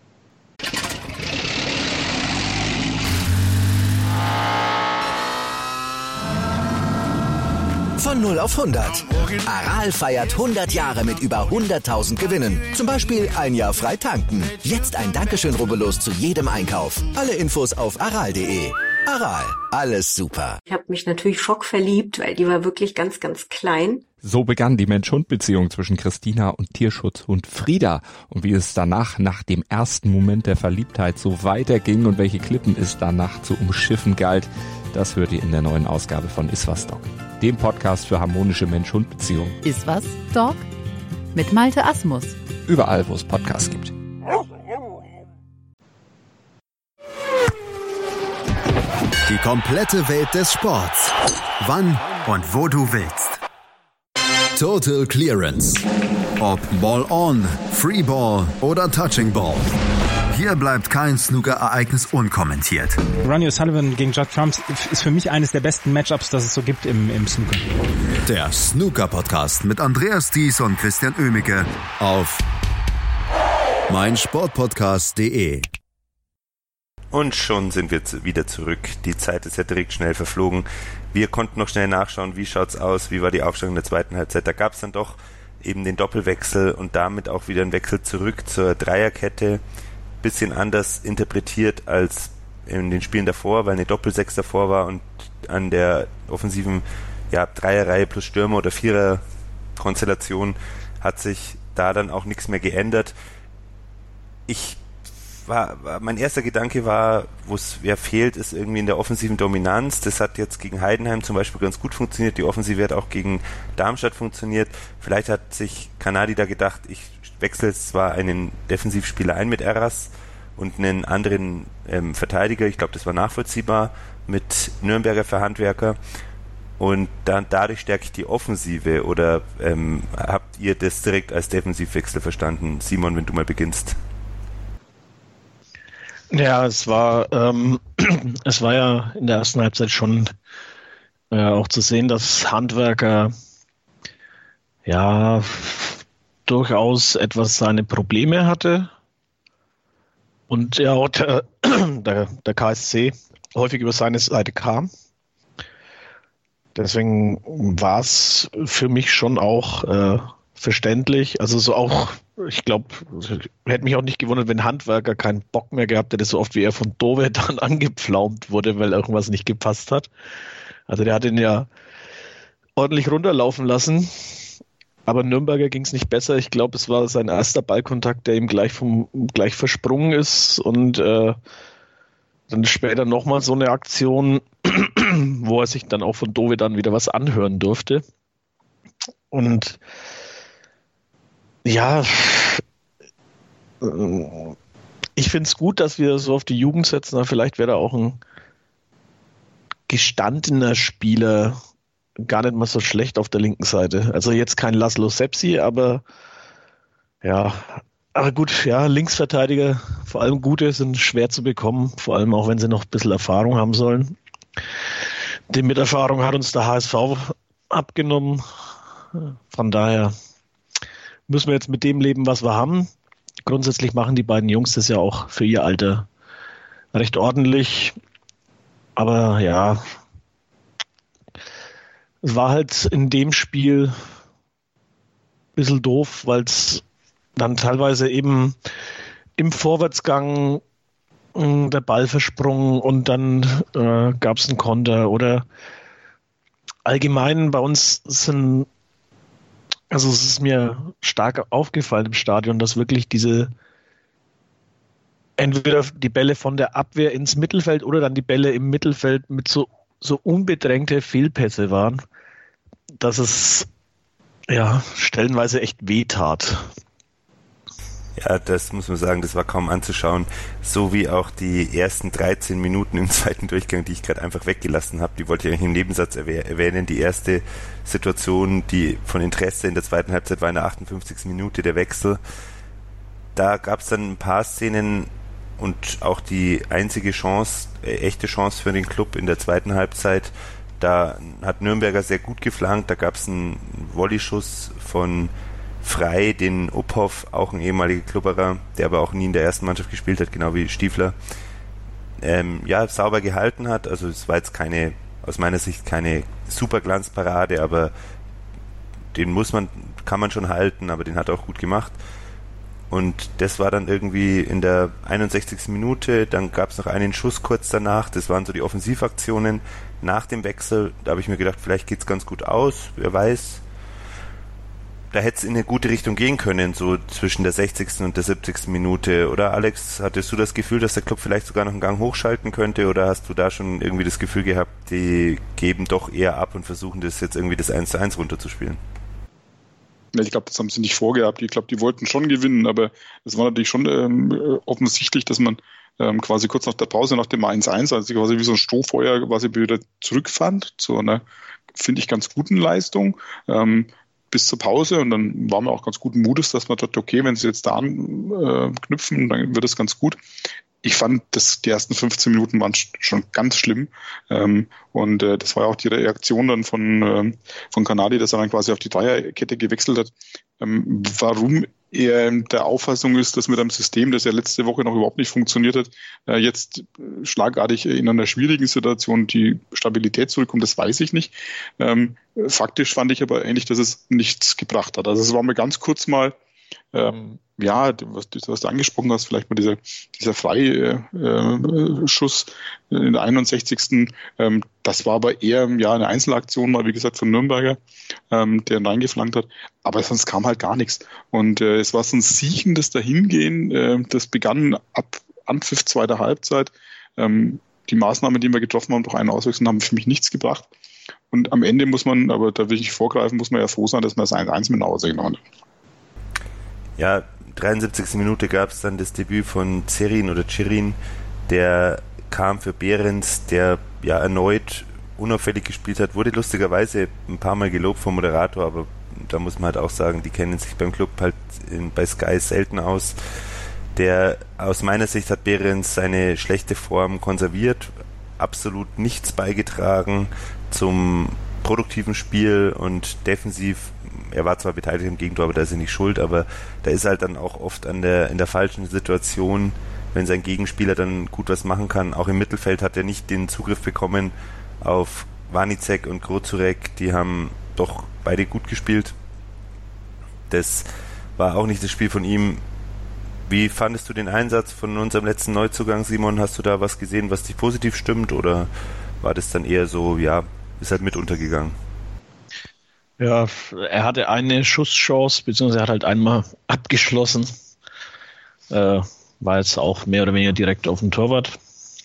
Von 0 auf 100. Aral feiert 100 Jahre mit über 100.000 Gewinnen. Zum Beispiel ein Jahr frei tanken. Jetzt ein Dankeschön, rubbellos zu jedem Einkauf. Alle Infos auf aral.de. Aral, alles super. Ich habe mich natürlich schockverliebt, weil die war wirklich ganz, ganz klein. So begann die Mensch-Hund-Beziehung zwischen Christina und Tierschutzhund Frieda. Und wie es danach, nach dem ersten Moment der Verliebtheit, so weiterging und welche Klippen es danach zu umschiffen galt, das hört ihr in der neuen Ausgabe von Iswas Dog, dem Podcast für harmonische Mensch-Hund-Beziehungen. Iswas Dog mit Malte Asmus. Überall, wo es Podcasts gibt. Die komplette Welt des Sports. Wann und wo du willst. Total Clearance. Ob Ball on, Free Ball oder Touching Ball. Hier bleibt kein Snooker-Ereignis unkommentiert. Ronnie O'Sullivan gegen Judd Trump ist für mich eines der besten Matchups, das es so gibt im Snooker. Der Snooker-Podcast mit Andreas Thies und Christian Oemicke auf meinsportpodcast.de. Und schon sind wir wieder zurück. Die Zeit ist ja direkt schnell verflogen. Wir konnten noch schnell nachschauen, wie schaut's aus, wie war die Aufstellung in der zweiten Halbzeit. Da gab's dann doch eben den Doppelwechsel und damit auch wieder einen Wechsel zurück zur Dreierkette. Bisschen anders interpretiert als in den Spielen davor, weil eine Doppel-6 davor war und an der offensiven Dreierreihe plus Stürmer oder Vierer-Konstellation hat sich da dann auch nichts mehr geändert. Mein erster Gedanke war, wo es fehlt, ist irgendwie in der offensiven Dominanz. Das hat jetzt gegen Heidenheim zum Beispiel ganz gut funktioniert. Die Offensive hat auch gegen Darmstadt funktioniert. Vielleicht hat sich Kanadi da gedacht, ich wechsle zwar einen Defensivspieler ein mit Erras und einen anderen Verteidiger. Ich glaube, das war nachvollziehbar mit Nürnberger für Handwerker. Und dann dadurch stärke ich die Offensive. Oder habt ihr das direkt als Defensivwechsel verstanden? Simon, wenn du mal beginnst. Ja, es war ja in der ersten Halbzeit schon auch zu sehen, dass Handwerker ja durchaus etwas seine Probleme hatte und ja auch der KSC häufig über seine Seite kam. Deswegen war es für mich schon auch verständlich. Also so auch, ich glaube, hätte mich auch nicht gewundert, wenn Handwerker keinen Bock mehr gehabt hätte, so oft wie er von Dove dann angepflaumt wurde, weil irgendwas nicht gepasst hat. Also der hat ihn ja ordentlich runterlaufen lassen. Aber Nürnberger ging es nicht besser. Ich glaube, es war sein erster Ballkontakt, der ihm gleich versprungen ist. Und dann später nochmal so eine Aktion, wo er sich dann auch von Dove dann wieder was anhören durfte. Und ja, ich finde es gut, dass wir so auf die Jugend setzen. Aber vielleicht wäre da auch ein gestandener Spieler gar nicht mal so schlecht auf der linken Seite. Also jetzt kein Laszlo Sepsi, aber gut, ja, Linksverteidiger, vor allem gute, sind schwer zu bekommen, vor allem auch wenn sie noch ein bisschen Erfahrung haben sollen. Die Miterfahrung hat uns der HSV abgenommen. Von daher müssen wir jetzt mit dem leben, was wir haben. Grundsätzlich machen die beiden Jungs das ja auch für ihr Alter recht ordentlich. Aber ja, es war halt in dem Spiel ein bisschen doof, weil es dann teilweise eben im Vorwärtsgang der Ball versprungen und dann gab es einen Konter. Oder allgemein bei uns es ist mir stark aufgefallen im Stadion, dass wirklich entweder die Bälle von der Abwehr ins Mittelfeld oder dann die Bälle im Mittelfeld mit so unbedrängte Fehlpässe waren, dass es ja stellenweise echt wehtat. Ja, das muss man sagen, das war kaum anzuschauen. So wie auch die ersten 13 Minuten im zweiten Durchgang, die ich gerade einfach weggelassen habe. Die wollte ich eigentlich im Nebensatz erwähnen. Die erste Situation, die von Interesse in der zweiten Halbzeit war in der 58. Minute der Wechsel. Da gab es dann ein paar Szenen und auch die einzige Chance, echte Chance für den Club in der zweiten Halbzeit. Da hat Nürnberger sehr gut geflankt. Da gab es einen Volleyschuss von Frei, den Uphoff, auch ein ehemaliger Klubberer, der aber auch nie in der ersten Mannschaft gespielt hat, genau wie Stiefler, sauber gehalten hat. Also es war jetzt aus meiner Sicht keine Superglanzparade, aber kann man schon halten, aber den hat er auch gut gemacht. Und das war dann irgendwie in der 61. Minute, dann gab es noch einen Schuss kurz danach, das waren so die Offensivaktionen nach dem Wechsel. Da habe ich mir gedacht, vielleicht geht's ganz gut aus, wer weiß. Da hätte es in eine gute Richtung gehen können, so zwischen der 60. und der 70. Minute. Oder Alex, hattest du das Gefühl, dass der Club vielleicht sogar noch einen Gang hochschalten könnte? Oder hast du da schon irgendwie das Gefühl gehabt, die geben doch eher ab und versuchen das jetzt irgendwie das 1:1 runterzuspielen? Ja, ich glaube, das haben sie nicht vorgehabt. Ich glaube, die wollten schon gewinnen, aber es war natürlich schon offensichtlich, dass man quasi kurz nach der Pause, nach dem 1:1, also quasi wie so ein Strohfeuer quasi wieder zurückfand, zu einer, finde ich, ganz guten Leistung. Bis zur Pause, und dann waren wir auch ganz guten Mutes, dass man dachte, okay, wenn sie jetzt da anknüpfen, dann wird es ganz gut. Ich fand, die ersten 15 Minuten waren schon ganz schlimm, und das war ja auch die Reaktion dann von Kanadi, dass er dann quasi auf die Dreierkette gewechselt hat. Warum er der Auffassung ist, dass mit einem System, das ja letzte Woche noch überhaupt nicht funktioniert hat, jetzt schlagartig in einer schwierigen Situation die Stabilität zurückkommt, das weiß ich nicht. Faktisch fand ich aber eigentlich, dass es nichts gebracht hat. Also es war mir ganz kurz mal, was du angesprochen hast, vielleicht mal dieser Freischuss in der 61. Das war aber eher eine Einzelaktion, mal wie gesagt von Nürnberger, der ihn reingeflankt hat. Aber sonst kam halt gar nichts. Und es war so ein siechendes Dahingehen. Das begann ab Anpfiff zweiter Halbzeit. Die Maßnahmen, die wir getroffen haben, durch einen Auswechseln, haben für mich nichts gebracht. Und am Ende muss man, aber da will ich vorgreifen, muss man ja froh sein, dass man das 1:1 mit nach Hause genommen hat. Ja, 73. Minute gab es dann das Debüt von Cerin, der kam für Behrens, der ja erneut unauffällig gespielt hat, wurde lustigerweise ein paar Mal gelobt vom Moderator, aber da muss man halt auch sagen, die kennen sich beim Club halt bei Sky selten aus. Aus meiner Sicht hat Behrens seine schlechte Form konserviert, absolut nichts beigetragen zum produktiven Spiel und defensiv. Er war zwar beteiligt im Gegentor, aber da ist er nicht schuld, aber da ist halt dann auch oft in der falschen Situation, wenn sein Gegenspieler dann gut was machen kann. Auch im Mittelfeld hat er nicht den Zugriff bekommen auf Wanicek und Grozurek, die haben doch beide gut gespielt. Das war auch nicht das Spiel von ihm. Wie fandest du den Einsatz von unserem letzten Neuzugang, Simon? Hast du da was gesehen, was dich positiv stimmt, oder war das dann eher so, ja, ist halt mit untergegangen? Ja, er hatte eine Schusschance, beziehungsweise er hat halt einmal abgeschlossen. War jetzt auch mehr oder weniger direkt auf den Torwart.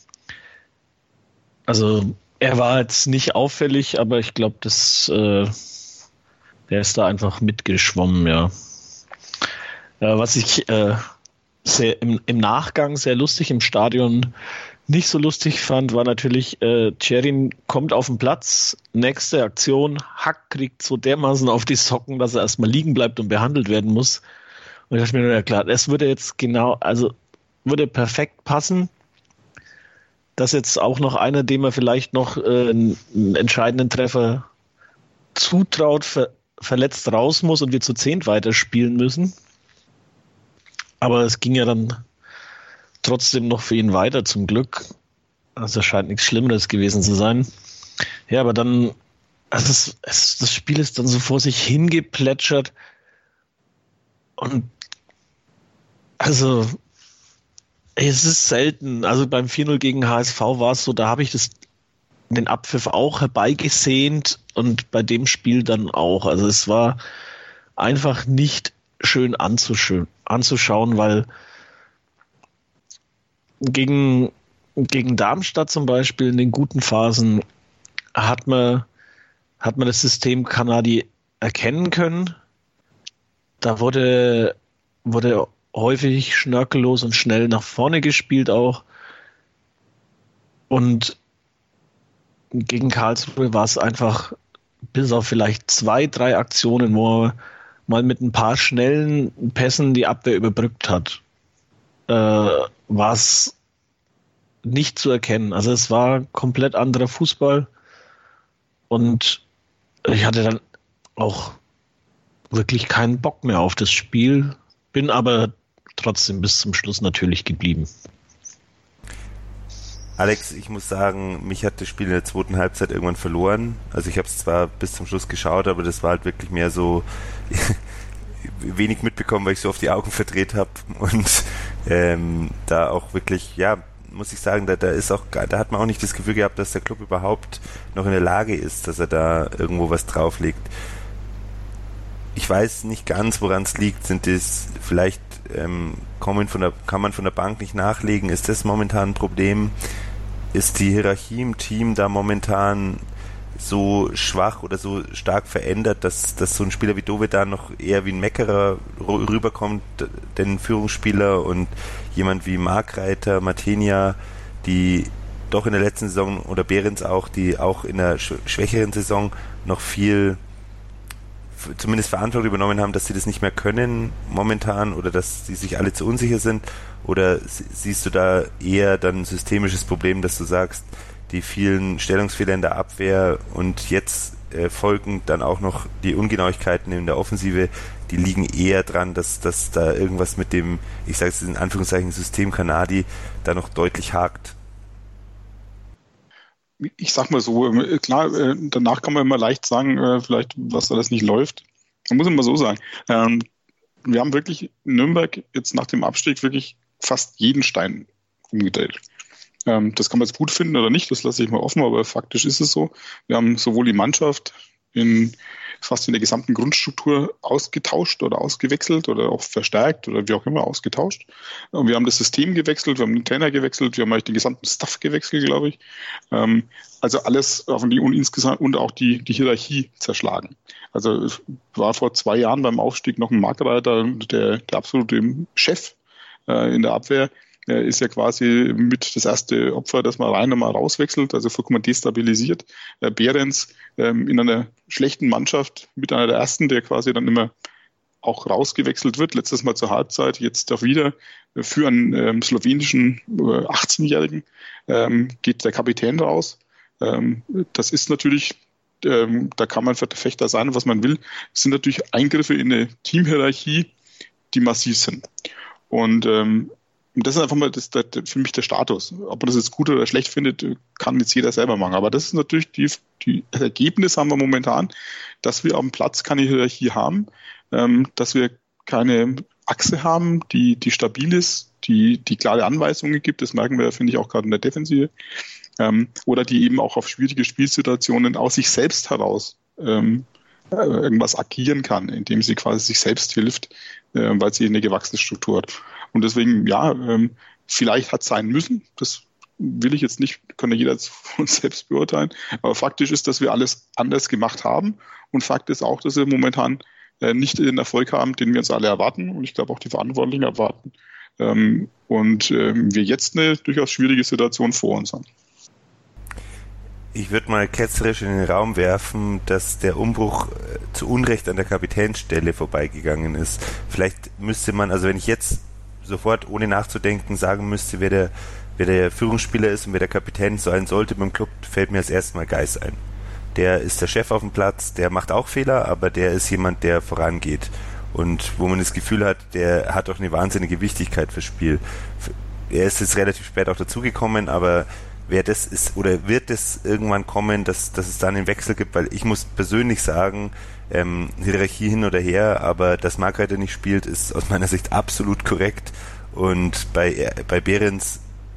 Also er war jetzt nicht auffällig, aber ich glaube, der ist da einfach mitgeschwommen, ja. Was ich sehr im Nachgang sehr lustig, im Stadion nicht so lustig fand, war natürlich, Tjerin kommt auf den Platz, nächste Aktion, Hack kriegt so dermaßen auf die Socken, dass er erstmal liegen bleibt und behandelt werden muss. Und ich dachte mir nur, ja klar, das würde jetzt würde perfekt passen, dass jetzt auch noch einer, dem er vielleicht noch einen entscheidenden Treffer zutraut, verletzt raus muss und wir zu 10 weiterspielen müssen. Aber es ging ja dann trotzdem noch für ihn weiter, zum Glück. Also es scheint nichts Schlimmeres gewesen zu sein. Ja, aber dann, das Spiel ist dann so vor sich hingeplätschert. Und also es ist selten. Also beim 4-0 gegen HSV war es so, da habe ich den Abpfiff auch herbeigesehnt und bei dem Spiel dann auch. Also es war einfach nicht schön anzuschauen, weil gegen Darmstadt zum Beispiel in den guten Phasen hat man das System Kanadi erkennen können. Da wurde häufig schnörkellos und schnell nach vorne gespielt auch. Und gegen Karlsruhe war es einfach bis auf vielleicht 2, 3 Aktionen, wo er mal mit ein paar schnellen Pässen die Abwehr überbrückt hat, war es nicht zu erkennen. Also es war komplett anderer Fußball und ich hatte dann auch wirklich keinen Bock mehr auf das Spiel, bin aber trotzdem bis zum Schluss natürlich geblieben. Alex, ich muss sagen, mich hat das Spiel in der zweiten Halbzeit irgendwann verloren. Also ich habe es zwar bis zum Schluss geschaut, aber das war halt wirklich mehr so wenig mitbekommen, weil ich so auf die Augen verdreht habe und da auch wirklich, ja, muss ich sagen, da hat man auch nicht das Gefühl gehabt, dass der Club überhaupt noch in der Lage ist, dass er da irgendwo was drauflegt. Ich weiß nicht ganz, woran es liegt. Sind das vielleicht kann man von der Bank nicht nachlegen? Ist das momentan ein Problem? Ist die Hierarchie im Team da momentan so schwach oder so stark verändert, dass so ein Spieler wie Dovedan noch eher wie ein Meckerer rüberkommt, den Führungsspieler, und jemand wie Markreiter, Matenia, die doch in der letzten Saison, oder Behrens auch, die auch in der schwächeren Saison noch viel zumindest Verantwortung übernommen haben, dass sie das nicht mehr können momentan oder dass sie sich alle zu unsicher sind? Oder siehst du da eher dann ein systemisches Problem, dass du sagst, die vielen Stellungsfehler in der Abwehr und jetzt folgend dann auch noch die Ungenauigkeiten in der Offensive, die liegen eher dran, dass da irgendwas mit dem, ich sage es in Anführungszeichen, System Kanadi da noch deutlich hakt? Ich sag mal so, klar, danach kann man immer leicht sagen, vielleicht, was alles nicht läuft. Man muss immer so sagen. Wir haben wirklich in Nürnberg jetzt nach dem Abstieg wirklich fast jeden Stein umgedreht. Das kann man jetzt gut finden oder nicht, das lasse ich mal offen, aber faktisch ist es so. Wir haben sowohl die Mannschaft fast in der gesamten Grundstruktur ausgetauscht oder ausgewechselt oder auch verstärkt oder wie auch immer ausgetauscht. Und wir haben das System gewechselt, wir haben den Trainer gewechselt, wir haben eigentlich den gesamten Staff gewechselt, glaube ich. Also alles insgesamt und auch die Hierarchie zerschlagen. Also es war vor 2 Jahren beim Aufstieg noch ein Markreiter, der absolute Chef in der Abwehr. Er ist ja quasi mit das erste Opfer, das man rein und mal rauswechselt, also vollkommen destabilisiert. Behrens in einer schlechten Mannschaft mit einer der ersten, der quasi dann immer auch rausgewechselt wird, letztes Mal zur Halbzeit, jetzt doch wieder für einen slowenischen 18-Jährigen, geht der Kapitän raus. Das ist natürlich, da kann man Verfechter sein, was man will. Es sind natürlich Eingriffe in eine Teamhierarchie, die massiv sind. Und das ist einfach mal für mich der Status. Ob man das jetzt gut oder schlecht findet, kann jetzt jeder selber machen. Aber das ist natürlich das Ergebnis haben wir momentan, dass wir auf dem Platz keine Hierarchie haben, dass wir keine Achse haben, die stabil ist, die klare Anweisungen gibt. Das merken wir, finde ich, auch gerade in der Defensive. Oder die eben auch auf schwierige Spielsituationen aus sich selbst heraus irgendwas agieren kann, indem sie quasi sich selbst hilft, weil sie eine gewachsene Struktur hat. Und deswegen, vielleicht hat es sein müssen, das will ich jetzt nicht, kann ja jeder von uns selbst beurteilen, aber faktisch ist, dass wir alles anders gemacht haben und Fakt ist auch, dass wir momentan nicht den Erfolg haben, den wir uns alle erwarten und ich glaube auch die Verantwortlichen erwarten und wir jetzt eine durchaus schwierige Situation vor uns haben. Ich würde mal ketzerisch in den Raum werfen, dass der Umbruch zu Unrecht an der Kapitänsstelle vorbeigegangen ist. Vielleicht müsste man, also wenn ich jetzt sofort ohne nachzudenken sagen müsste, wer der Führungsspieler ist und wer der Kapitän sein sollte beim Club, fällt mir als erstes Mal Geis ein. Der ist der Chef auf dem Platz, der macht auch Fehler, aber der ist jemand, der vorangeht. Und wo man das Gefühl hat, der hat auch eine wahnsinnige Wichtigkeit fürs Spiel. Er ist jetzt relativ spät auch dazugekommen, aber wer das ist oder wird es irgendwann kommen, dass es dann einen Wechsel gibt, weil ich muss persönlich sagen, Hierarchie hin oder her, aber dass Markreiter nicht spielt, ist aus meiner Sicht absolut korrekt und bei Behrens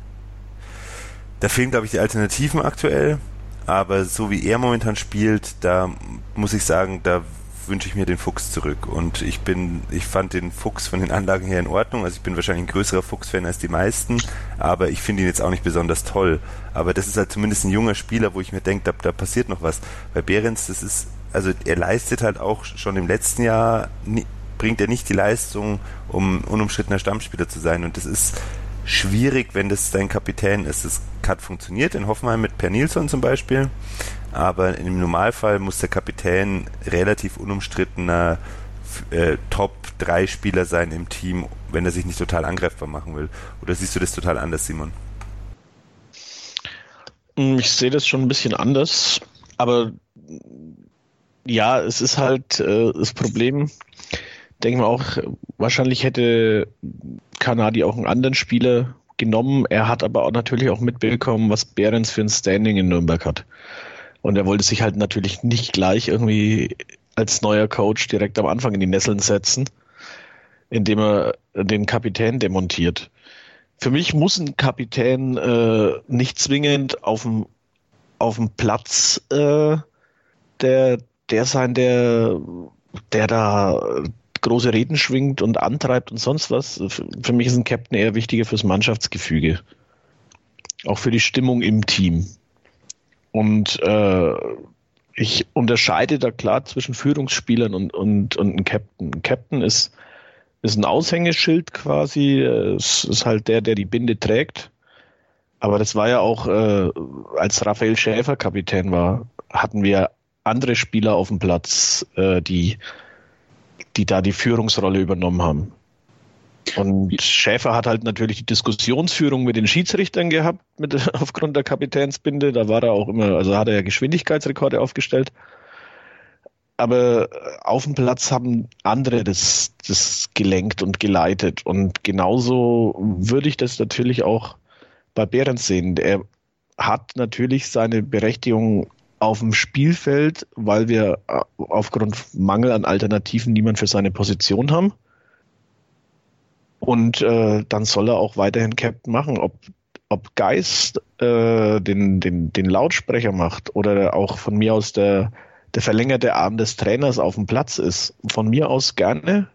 da fehlen, glaube ich, die Alternativen aktuell, aber so wie er momentan spielt, da muss ich sagen, da wünsche ich mir den Fuchs zurück und ich fand den Fuchs von den Anlagen her in Ordnung, also ich bin wahrscheinlich ein größerer Fuchs-Fan als die meisten, aber ich finde ihn jetzt auch nicht besonders toll, aber das ist halt zumindest ein junger Spieler, wo ich mir denke, da passiert noch was. Bei Behrens, also er leistet halt auch schon im letzten Jahr, bringt er nicht die Leistung, um unumstrittener Stammspieler zu sein und das ist schwierig, wenn das dein Kapitän ist. Das hat funktioniert in Hoffenheim mit Per Nilsson zum Beispiel, aber im Normalfall muss der Kapitän relativ unumstrittener Top-3-Spieler sein im Team, wenn er sich nicht total angreifbar machen will. Oder siehst du das total anders, Simon? Ich sehe das schon ein bisschen anders, aber ja, es ist halt das Problem, denke mir auch, wahrscheinlich hätte Kanadi auch einen anderen Spieler genommen. Er hat aber auch natürlich auch mitbekommen, was Behrens für ein Standing in Nürnberg hat. Und er wollte sich halt natürlich nicht gleich irgendwie als neuer Coach direkt am Anfang in die Nesseln setzen, indem er den Kapitän demontiert. Für mich muss ein Kapitän nicht zwingend auf dem Platz der sein, der da große Reden schwingt und antreibt und sonst was. Für mich ist ein Captain eher wichtiger fürs Mannschaftsgefüge. Auch für die Stimmung im Team. Und ich unterscheide da klar zwischen Führungsspielern und einem Captain. Ein Captain ist ein Aushängeschild quasi. Es ist halt der die Binde trägt. Aber das war ja auch, als Raphael Schäfer Kapitän war, hatten wir andere Spieler auf dem Platz, die da die Führungsrolle übernommen haben. Und Schäfer hat halt natürlich die Diskussionsführung mit den Schiedsrichtern gehabt, aufgrund der Kapitänsbinde. Da war er auch immer, also hat er ja Geschwindigkeitsrekorde aufgestellt. Aber auf dem Platz haben andere das gelenkt und geleitet. Und genauso würde ich das natürlich auch bei Behrens sehen. Er hat natürlich seine Berechtigung auf dem Spielfeld, weil wir aufgrund Mangel an Alternativen niemand für seine Position haben. Und dann soll er auch weiterhin Captain machen. Ob Geist den Lautsprecher macht oder auch von mir aus der verlängerte Arm des Trainers auf dem Platz ist, von mir aus gerne,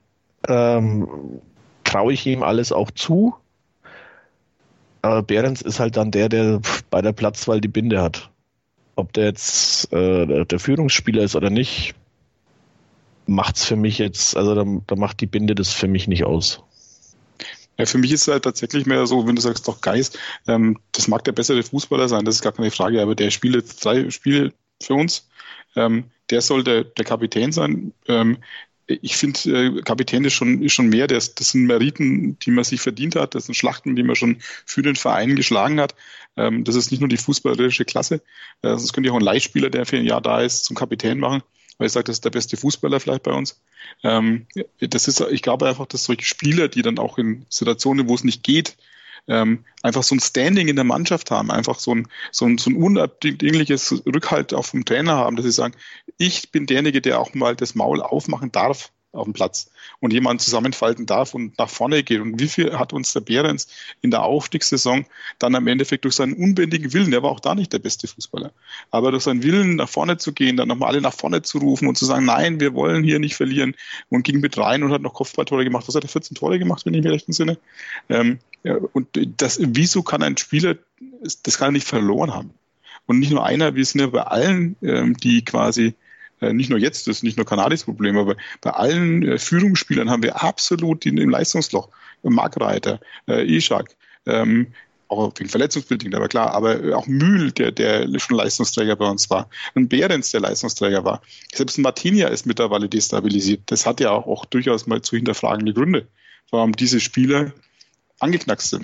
traue ich ihm alles auch zu. Aber Behrens ist halt dann der bei der Platzwahl die Binde hat. Ob der jetzt der Führungsspieler ist oder nicht, macht's für mich jetzt, also da macht die Binde das für mich nicht aus. Ja, für mich ist es halt tatsächlich mehr so, wenn du sagst, doch Geist, das mag der bessere Fußballer sein, das ist gar keine Frage, aber der spielt 3 Spiele für uns, der soll der Kapitän sein, ich finde, Kapitän ist schon mehr. Das sind Meriten, die man sich verdient hat. Das sind Schlachten, die man schon für den Verein geschlagen hat. Das ist nicht nur die fußballerische Klasse. Sonst könnte ich auch einen Leihspieler, der für ein Jahr da ist, zum Kapitän machen. Weil ich sage, das ist der beste Fußballer vielleicht bei uns. Ich glaube einfach, dass solche Spieler, die dann auch in Situationen, wo es nicht geht, einfach so ein Standing in der Mannschaft haben, einfach so ein unabdingliches Rückhalt auch vom Trainer haben, dass sie sagen, ich bin derjenige, der auch mal das Maul aufmachen darf auf dem Platz und jemanden zusammenfalten darf und nach vorne geht. Und wie viel hat uns der Behrens in der Aufstiegssaison dann am Endeffekt durch seinen unbändigen Willen, der war auch da nicht der beste Fußballer, aber durch seinen Willen nach vorne zu gehen, dann nochmal alle nach vorne zu rufen und zu sagen, nein, wir wollen hier nicht verlieren, und ging mit rein und hat noch Kopfballtore gemacht. Was hat er, 14 Tore gemacht, wenn ich mich recht entsinne? Und wieso kann ein Spieler, das kann er nicht verloren haben. Und nicht nur einer, wir sind ja bei allen, die quasi, nicht nur jetzt, das ist nicht nur Canaris Problem, aber bei allen Führungsspielern haben wir absolut im Leistungsloch. Markreiter, Ishak, auch wegen verletzungsbedingt, aber klar, aber auch Mühl, der schon Leistungsträger bei uns war. Und Behrens, der Leistungsträger war. Selbst Martinia ist mittlerweile destabilisiert. Das hat ja auch durchaus mal zu hinterfragende Gründe, warum diese Spieler angeknackst sind.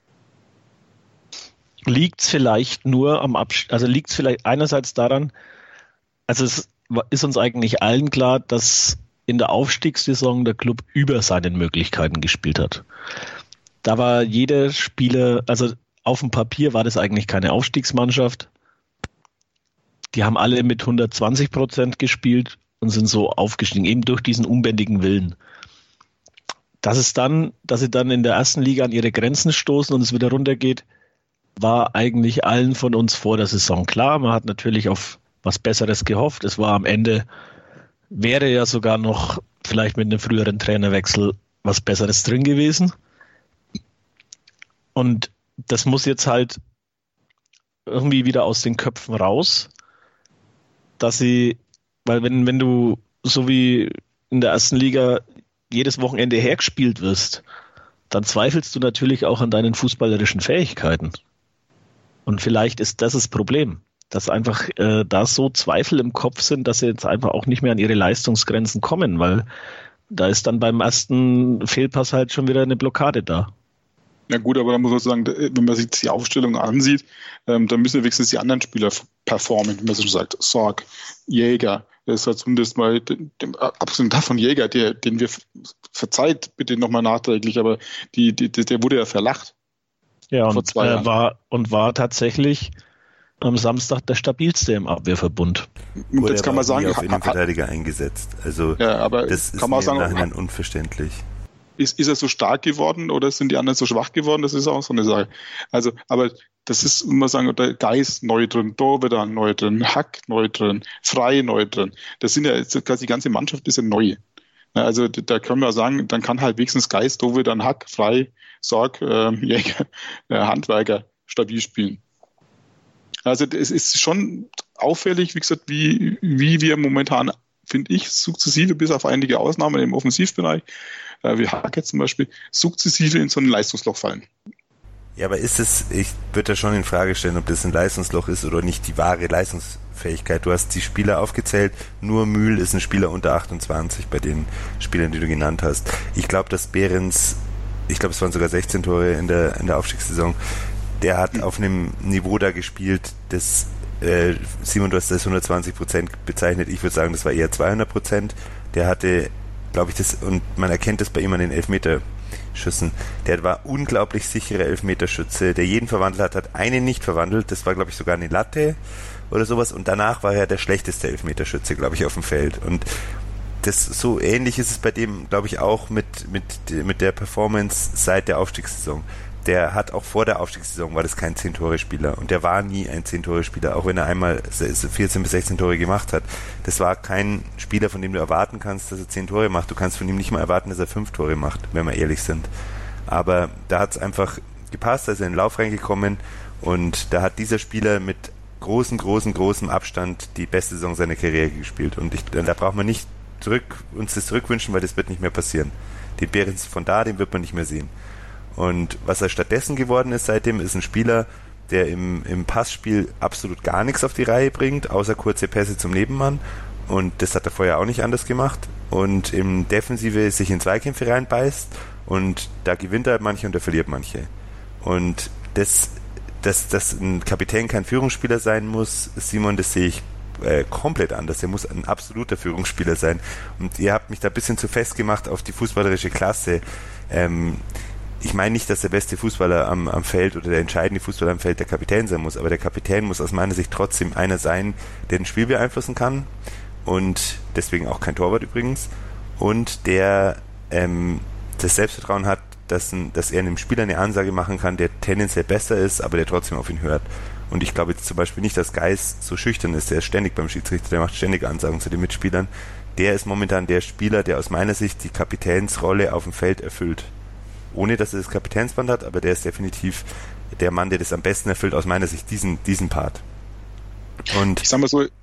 Liegt es vielleicht nur am also liegt es vielleicht einerseits daran, also es ist uns eigentlich allen klar, dass in der Aufstiegssaison der Club über seinen Möglichkeiten gespielt hat. Da war jeder Spieler, also auf dem Papier war das eigentlich keine Aufstiegsmannschaft. Die haben alle mit 120% gespielt und sind so aufgestiegen, eben durch diesen unbändigen Willen. Dass sie dann in der ersten Liga an ihre Grenzen stoßen und es wieder runtergeht, war eigentlich allen von uns vor der Saison klar. Man hat natürlich auf was Besseres gehofft. Es war am Ende, wäre ja sogar noch vielleicht mit einem früheren Trainerwechsel was Besseres drin gewesen. Und das muss jetzt halt irgendwie wieder aus den Köpfen raus, dass sie, weil wenn du so wie in der ersten Liga jedes Wochenende hergespielt wirst, dann zweifelst du natürlich auch an deinen fußballerischen Fähigkeiten. Und vielleicht ist das Problem, dass einfach da so Zweifel im Kopf sind, dass sie jetzt einfach auch nicht mehr an ihre Leistungsgrenzen kommen, weil da ist dann beim ersten Fehlpass halt schon wieder eine Blockade da. Ja gut, aber da muss man sagen, wenn man sich die Aufstellung ansieht, dann müssen wenigstens die anderen Spieler performen, wie man so sagt. Sorg, Jäger, das ist halt zumindest mal, abgesehen davon Jäger, den wir verzeiht bitte nochmal nachträglich, aber der wurde ja verlacht. Ja, und war tatsächlich am Samstag der stabilste im Abwehrverbund. Und jetzt kann man sagen, auf Innenverteidiger eingesetzt. Also ja, aber das ist kann man mir sagen, im Nachhinein unverständlich. Ist er so stark geworden oder sind die anderen so schwach geworden? Das ist auch so eine Sache. Also, aber das ist, muss man sagen, der Geist neu drin, Dovedan neu drin, Hack neu drin, Frei neu drin. Das sind ja quasi die ganze Mannschaft ist ja neu. Also da können wir sagen, dann kann halt wenigstens Geist, Dovedan, Hack, Frei, Sorg, Jäger, Handwerker stabil spielen. Also es ist schon auffällig, wie gesagt, wie wir momentan, finde ich, sukzessive, bis auf einige Ausnahmen im Offensivbereich, wie Hacke zum Beispiel, sukzessive in so ein Leistungsloch fallen. Ja, aber ich würde da schon in Frage stellen, ob das ein Leistungsloch ist oder nicht die wahre Leistungsfähigkeit. Du hast die Spieler aufgezählt, nur Mühl ist ein Spieler unter 28 bei den Spielern, die du genannt hast. Ich glaube, dass Behrens, es waren sogar 16 Tore in der Aufstiegssaison, der hat auf einem Niveau da gespielt, das Simon, du hast das 120% bezeichnet, ich würde sagen, das war eher 200%. Der hatte, glaube ich, das, und man erkennt das bei ihm an den Elfmeterschüssen. Der war unglaublich sicherer Elfmeterschütze, der jeden verwandelt hat einen nicht verwandelt, das war, glaube ich, sogar eine Latte oder sowas, und danach war er der schlechteste Elfmeterschütze, glaube ich, auf dem Feld. Und das, so ähnlich ist es bei dem, glaube ich, auch mit der Performance seit der Aufstiegssaison. Der hat auch vor der Aufstiegssaison war das kein 10-Tore-Spieler und der war nie ein 10-Tore-Spieler, auch wenn er einmal 14 bis 16 Tore gemacht hat. Das war kein Spieler, von dem du erwarten kannst, dass er 10 Tore macht. Du kannst von ihm nicht mal erwarten, dass er 5 Tore macht, wenn wir ehrlich sind. Aber da hat es einfach gepasst, da ist er in den Lauf reingekommen und da hat dieser Spieler mit großem Abstand die beste Saison seiner Karriere gespielt. Und da braucht man nicht uns das zurückwünschen, weil das wird nicht mehr passieren. Den Behrens von da, den wird man nicht mehr sehen. Und was er stattdessen geworden ist seitdem, ist ein Spieler, der im Passspiel absolut gar nichts auf die Reihe bringt, außer kurze Pässe zum Nebenmann. Und das hat er vorher auch nicht anders gemacht. und im Defensive sich in Zweikämpfe reinbeißt und da gewinnt er manche und da verliert manche. Und dass ein Kapitän kein Führungsspieler sein muss, Simon, das sehe ich komplett anders. Er muss ein absoluter Führungsspieler sein. Und ihr habt mich da ein bisschen zu fest gemacht auf die fußballerische Klasse. Ich meine nicht, dass der beste Fußballer am Feld oder der entscheidende Fußballer am Feld der Kapitän sein muss, aber der Kapitän muss aus meiner Sicht trotzdem einer sein, der das Spiel beeinflussen kann und deswegen auch kein Torwart übrigens und der das Selbstvertrauen hat, dass er einem Spieler eine Ansage machen kann, der tendenziell besser ist, aber der trotzdem auf ihn hört. Und ich glaube jetzt zum Beispiel nicht, dass Geis so schüchtern ist, der ist ständig beim Schiedsrichter, der macht ständig Ansagen zu den Mitspielern. Der ist momentan der Spieler, der aus meiner Sicht die Kapitänsrolle auf dem Feld erfüllt. Ohne, dass er das Kapitänsband hat, aber der ist definitiv der Mann, der das am besten erfüllt, aus meiner Sicht, diesen Part. Und ich sag mal so,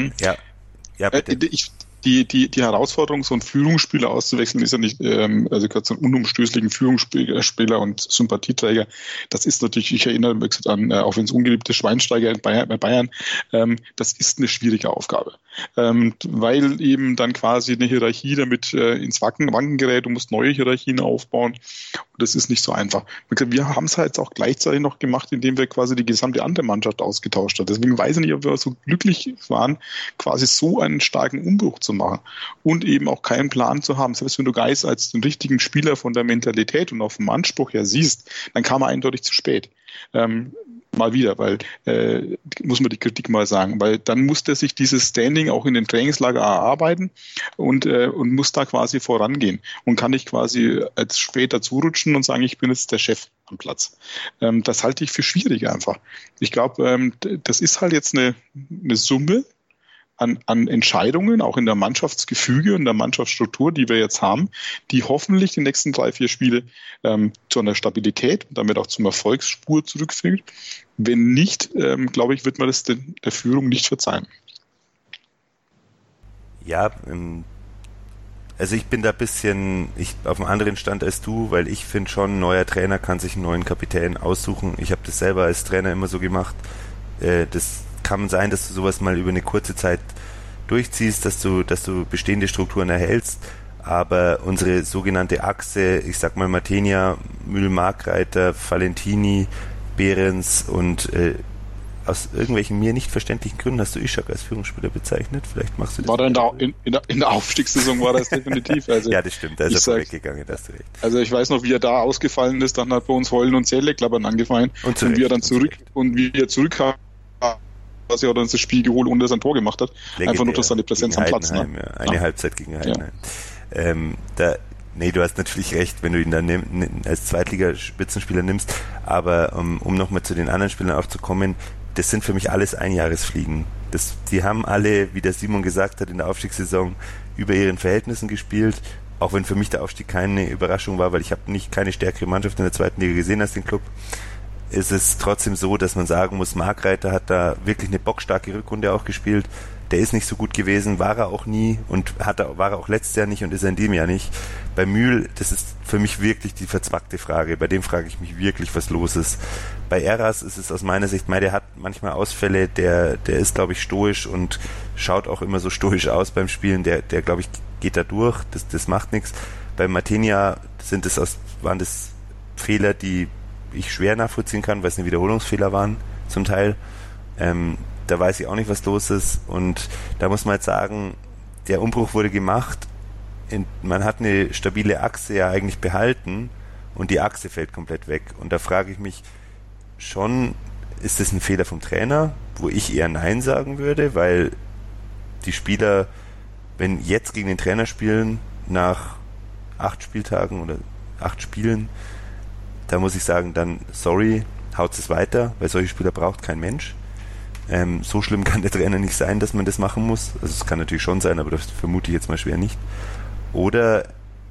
ja, bitte. Die Herausforderung, so einen Führungsspieler auszuwechseln, ist ja nicht, also gerade so einen unumstößlichen Führungsspieler und Sympathieträger. Das ist natürlich, ich erinnere mich an, auch wenn es ungeliebte Schweinsteiger bei Bayern, das ist eine schwierige Aufgabe. Weil eben dann quasi eine Hierarchie damit ins Wanken gerät, du musst neue Hierarchien aufbauen und das ist nicht so einfach. Wir haben es halt jetzt auch gleichzeitig noch gemacht, indem wir quasi die gesamte andere Mannschaft ausgetauscht haben. Deswegen weiß ich nicht, ob wir so glücklich waren, quasi so einen starken Umbruch zu machen und eben auch keinen Plan zu haben. Selbst wenn du Geis als den richtigen Spieler von der Mentalität und auch vom Anspruch her siehst, dann kam er eindeutig zu spät. Mal wieder, weil muss man die Kritik mal sagen, weil dann muss der sich dieses Standing auch in den Trainingslager erarbeiten und muss da quasi vorangehen und kann nicht quasi als später zurutschen und sagen, ich bin jetzt der Chef am Platz. Das halte ich für schwierig einfach. Ich glaube, das ist halt jetzt eine Summe an Entscheidungen, auch in der Mannschaftsgefüge und der Mannschaftsstruktur, die wir jetzt haben, die hoffentlich die nächsten 3-4 Spiele zu einer Stabilität und damit auch zum Erfolgsspur zurückführt. Wenn nicht, glaube ich, wird man das der Führung nicht verzeihen. Ja, also ich bin da ein bisschen auf einem anderen Stand als du, weil ich finde schon, ein neuer Trainer kann sich einen neuen Kapitän aussuchen. Ich habe das selber als Trainer immer so gemacht. Das kann sein, dass du sowas mal über eine kurze Zeit durchziehst, dass du bestehende Strukturen erhältst, aber unsere sogenannte Achse, ich sag mal Matenia, Mühl-Markreiter, Valentini, Behrens und aus irgendwelchen mir nicht verständlichen Gründen hast du Ishak als Führungsspieler bezeichnet. Vielleicht machst du das. War da in der Aufstiegssaison war das definitiv. Also ja, das stimmt, da ist er vorweggegangen, da hast du recht. Also ich weiß noch, wie er da ausgefallen ist, dann hat bei uns Heulen und Zähleklappern angefangen und wie er dann zurückkam, was er uns das Spiel geholt, ohne dass er ein Tor gemacht hat. Legendär. Einfach nur durch seine Präsenz am Platz. Ja. Eine Halbzeit gegen Heidenheim. Ja. Du hast natürlich recht, wenn du ihn dann als Zweitligaspitzenspieler nimmst, aber um nochmal zu den anderen Spielern auch zu kommen, das sind für mich alles Einjahresfliegen. Die haben alle, wie der Simon gesagt hat, in der Aufstiegssaison über ihren Verhältnissen gespielt, auch wenn für mich der Aufstieg keine Überraschung war, weil ich habe keine stärkere Mannschaft in der zweiten Liga gesehen als den Club. Ist es trotzdem so, dass man sagen muss, Markreiter hat da wirklich eine bockstarke Rückrunde auch gespielt. Der ist nicht so gut gewesen, war er auch nie und war er auch letztes Jahr nicht und ist er in dem Jahr nicht. Bei Mühl, das ist für mich wirklich die verzwackte Frage. Bei dem frage ich mich wirklich, was los ist. Bei Eras ist es aus meiner Sicht, der hat manchmal Ausfälle, der ist, glaube ich, stoisch und schaut auch immer so stoisch aus beim Spielen. Der glaube ich, geht da durch, das macht nichts. Bei Matenia waren das Fehler, die ich schwer nachvollziehen kann, weil es eine Wiederholungsfehler waren, zum Teil. Da weiß ich auch nicht, was los ist. Und da muss man jetzt sagen, der Umbruch wurde gemacht. Man hat eine stabile Achse ja eigentlich behalten und die Achse fällt komplett weg. Und da frage ich mich schon, ist das ein Fehler vom Trainer, wo ich eher Nein sagen würde, weil die Spieler, wenn jetzt gegen den Trainer spielen, nach 8 Spieltagen oder 8 Spielen, da muss ich sagen, dann sorry, haut es weiter, weil solche Spieler braucht kein Mensch. So schlimm kann der Trainer nicht sein, dass man das machen muss. Also es kann natürlich schon sein, aber das vermute ich jetzt mal schwer nicht. Oder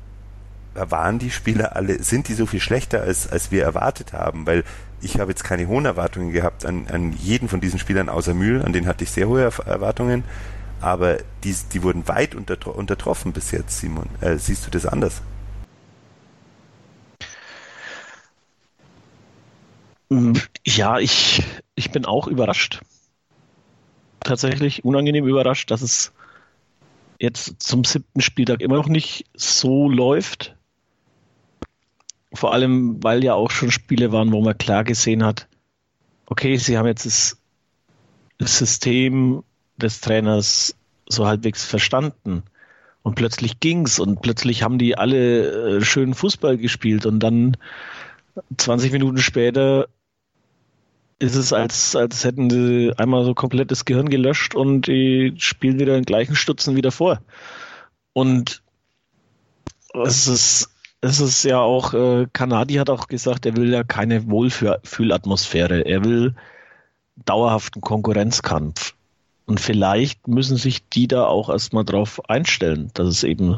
waren die Spieler alle, sind die so viel schlechter, als wir erwartet haben? Weil ich habe jetzt keine hohen Erwartungen gehabt an jeden von diesen Spielern außer Mühl, an den hatte ich sehr hohe Erwartungen, aber die wurden weit untertroffen bis jetzt, Simon. Siehst du das anders? Ja, ich bin auch überrascht. Tatsächlich unangenehm überrascht, dass es jetzt zum 7. Spieltag immer noch nicht so läuft. Vor allem, weil ja auch schon Spiele waren, wo man klar gesehen hat, okay, sie haben jetzt das System des Trainers so halbwegs verstanden. Und plötzlich ging's und plötzlich haben die alle schön Fußball gespielt und dann 20 Minuten später ist es, als hätten sie einmal so komplett das Gehirn gelöscht und die spielen wieder den gleichen Stutzen wie davor. Und es ist ja auch, Kanadi hat auch gesagt, er will ja keine Wohlfühlatmosphäre. Er will dauerhaften Konkurrenzkampf. Und vielleicht müssen sich die da auch erstmal drauf einstellen, dass es eben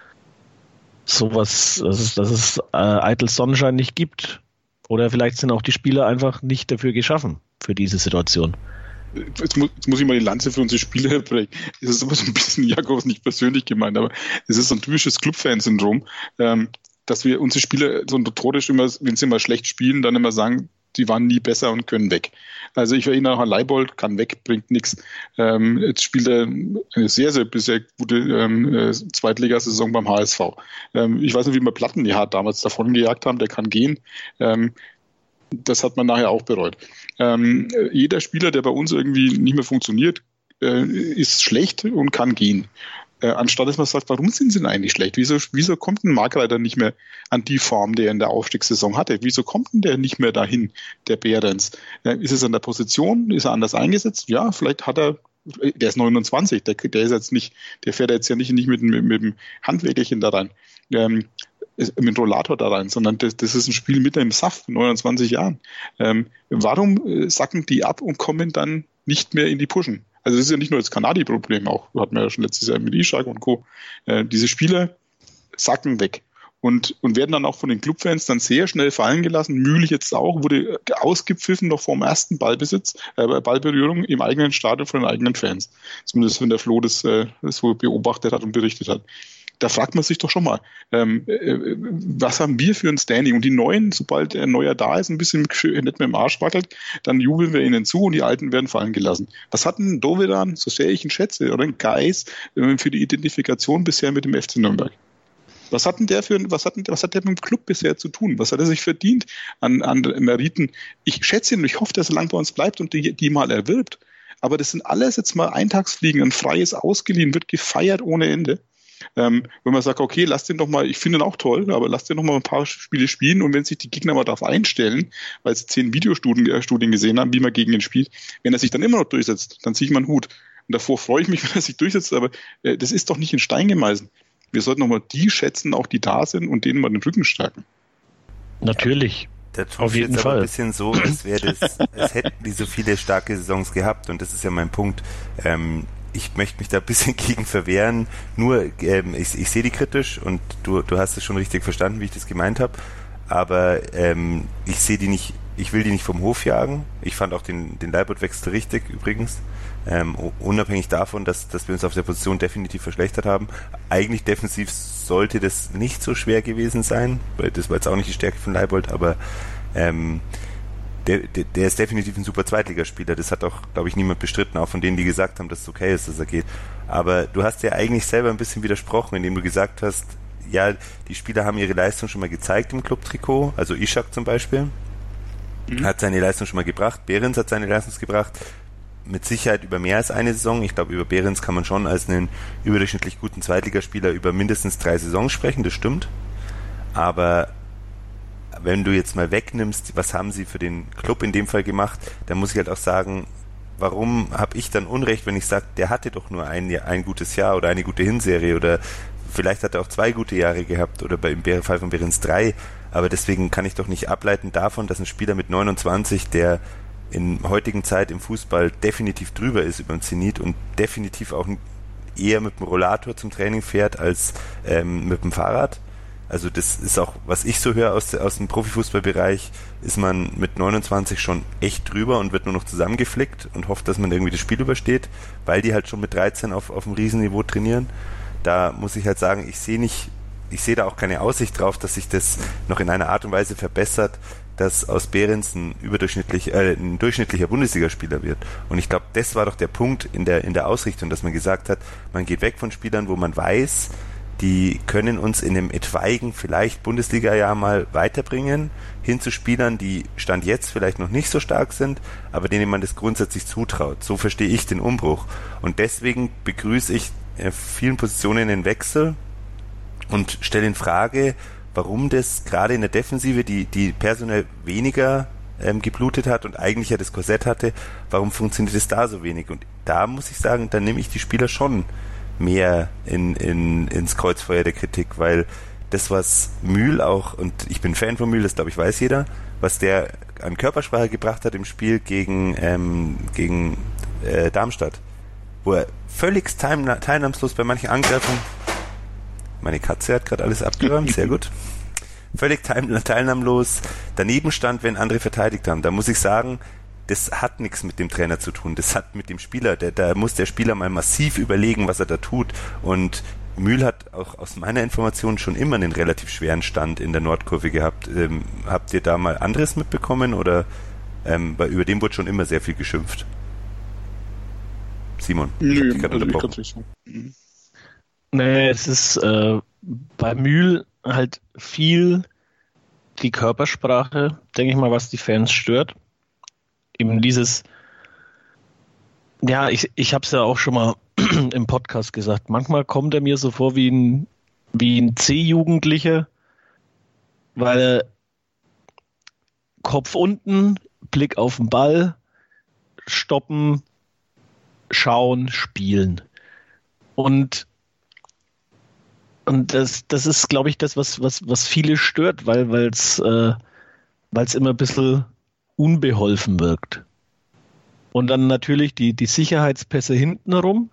sowas, dass es Eitel Sonnenschein nicht gibt. Oder vielleicht sind auch die Spieler einfach nicht dafür geschaffen, für diese Situation. Jetzt muss ich mal die Lanze für unsere Spieler brechen. Es ist aber so ein bisschen, Jakobs nicht persönlich gemeint, aber es ist so ein typisches Clubfan-Syndrom, dass wir unsere Spieler so notorisch immer, wenn sie mal schlecht spielen, dann immer sagen, die waren nie besser und können weg. Also ich erinnere auch an Leibold, kann weg, bringt nichts. Jetzt spielt er eine sehr, sehr bisher gute Zweitligasaison beim HSV. Ich weiß nicht, wie wir Plattenjahr damals davon gejagt haben, der kann gehen. Das hat man nachher auch bereut. Jeder Spieler, der bei uns irgendwie nicht mehr funktioniert, ist schlecht und kann gehen. Anstatt dass man sagt, warum sind sie denn eigentlich schlecht? Wieso kommt ein Markreiter nicht mehr an die Form, die er in der Aufstiegssaison hatte? Wieso kommt denn der nicht mehr dahin, der Behrens? Ist es an der Position? Ist er anders eingesetzt? Ja, vielleicht hat er, der ist 29, der ist jetzt nicht, der fährt jetzt ja nicht mit dem Handwägelchen da rein, mit Rollator da rein, sondern das ist ein Spiel mitten im Saft, 29 Jahren. Warum sacken die ab und kommen dann nicht mehr in die Pushen? Also das ist ja nicht nur das Kanadi-Problem, auch hatten wir ja schon letztes Jahr mit Ishak und Co. Diese Spieler sacken weg und werden dann auch von den Clubfans dann sehr schnell fallen gelassen. Mühlich jetzt auch, wurde ausgepfiffen noch vor dem ersten Ballberührung im eigenen Stadion von den eigenen Fans. Zumindest wenn der Flo das so beobachtet hat und berichtet hat. Da fragt man sich doch schon mal, was haben wir für ein Standing? Und die Neuen, sobald ein Neuer da ist, ein bisschen nicht mehr im Arsch wackelt, dann jubeln wir ihnen zu und die Alten werden fallen gelassen. Was hat ein Dovedan, so sehr ich ihn schätze, oder ein Geis für die Identifikation bisher mit dem FC Nürnberg? Was hat der mit dem Club bisher zu tun? Was hat er sich verdient an Meriten? Ich schätze ihn und ich hoffe, dass er lang bei uns bleibt und die mal erwirbt. Aber das sind alles jetzt mal Eintagsfliegen, ein freies ausgeliehen, wird gefeiert ohne Ende. Wenn man sagt, okay, lass den doch mal, ich finde ihn auch toll, aber lass den doch mal ein paar Spiele spielen und wenn sich die Gegner mal darauf einstellen, weil sie 10 Videostudien gesehen haben, wie man gegen ihn spielt, wenn er sich dann immer noch durchsetzt, dann ziehe ich meinen Hut. Und davor freue ich mich, wenn er sich durchsetzt, aber das ist doch nicht in Stein gemeißelt. Wir sollten nochmal die schätzen, auch die da sind und denen mal den Rücken stärken. Natürlich. Der Auf jeden Fall. Ein bisschen so, als hätten die so viele starke Saisons gehabt und das ist ja mein Punkt. Ich möchte mich da ein bisschen gegen verwehren, nur ich sehe die kritisch und du hast es schon richtig verstanden, wie ich das gemeint habe, aber ich sehe die nicht, ich will die nicht vom Hof jagen. Ich fand auch den Leibold-Wechsel richtig übrigens, unabhängig davon, dass wir uns auf der Position definitiv verschlechtert haben. Eigentlich defensiv sollte das nicht so schwer gewesen sein, weil das war jetzt auch nicht die Stärke von Leibold, aber der ist definitiv ein super Zweitligaspieler. Das hat auch, glaube ich, niemand bestritten, auch von denen, die gesagt haben, dass es okay ist, dass er geht. Aber du hast ja eigentlich selber ein bisschen widersprochen, indem du gesagt hast, ja, die Spieler haben ihre Leistung schon mal gezeigt im Clubtrikot, also Ishak zum Beispiel, hat seine Leistung schon mal gebracht, Behrens hat seine Leistung gebracht, mit Sicherheit über mehr als eine Saison. Ich glaube, über Behrens kann man schon als einen überdurchschnittlich guten Zweitligaspieler über mindestens 3 Saisons sprechen, das stimmt. Aber wenn du jetzt mal wegnimmst, was haben sie für den Club in dem Fall gemacht, dann muss ich halt auch sagen, warum habe ich dann Unrecht, wenn ich sage, der hatte doch nur ein gutes Jahr oder eine gute Hinserie oder vielleicht hat er auch 2 gute Jahre gehabt oder im Fall von Behrens 3, aber deswegen kann ich doch nicht ableiten davon, dass ein Spieler mit 29, der in heutigen Zeit im Fußball definitiv drüber ist über den Zenit und definitiv auch eher mit dem Rollator zum Training fährt als mit dem Fahrrad. Also das ist auch, was ich so höre aus dem Profifußballbereich, ist man mit 29 schon echt drüber und wird nur noch zusammengeflickt und hofft, dass man irgendwie das Spiel übersteht, weil die halt schon mit 13 auf einem Riesenniveau trainieren. Da muss ich halt sagen, ich sehe da auch keine Aussicht drauf, dass sich das noch in einer Art und Weise verbessert, dass aus Behrens ein durchschnittlicher Bundesligaspieler wird. Und ich glaube, das war doch der Punkt in der Ausrichtung, dass man gesagt hat, man geht weg von Spielern, wo man weiß, die können uns in einem etwaigen, vielleicht Bundesliga-Jahr mal weiterbringen, hin zu Spielern, die Stand jetzt vielleicht noch nicht so stark sind, aber denen man das grundsätzlich zutraut. So verstehe ich den Umbruch. Und deswegen begrüße ich in vielen Positionen den Wechsel und stelle in Frage, warum das gerade in der Defensive, die personell weniger geblutet hat und eigentlich ja das Korsett hatte, warum funktioniert es da so wenig? Und da muss ich sagen, da nehme ich die Spieler schon mehr ins Kreuzfeuer der Kritik, weil das, was Mühl auch, und ich bin Fan von Mühl, das glaube ich weiß jeder, was der an Körpersprache gebracht hat im Spiel gegen Darmstadt, wo er völlig teilnahmslos bei manchen Angriffen, meine Katze hat gerade alles abgeräumt, sehr gut, völlig teilnahmlos daneben stand, wenn andere verteidigt haben. Da muss ich sagen, das hat nichts mit dem Trainer zu tun, das hat mit dem Spieler, da muss der Spieler mal massiv überlegen, was er da tut. Und Mühl hat auch aus meiner Information schon immer einen relativ schweren Stand in der Nordkurve gehabt. Habt ihr da mal anderes mitbekommen oder weil über den wurde schon immer sehr viel geschimpft? Simon, ich hab dich gerade unterbrochen. Nee, es ist bei Mühl halt viel die Körpersprache, denke ich mal, was die Fans stört. Eben dieses, ja, ich habe es ja auch schon mal im Podcast gesagt, manchmal kommt er mir so vor wie ein C-Jugendlicher, weil er Kopf unten, Blick auf den Ball, stoppen, schauen, spielen. Und das ist, glaube ich, das, was viele stört, weil es immer ein bisschen unbeholfen wirkt. Und dann natürlich die Sicherheitspässe hintenrum.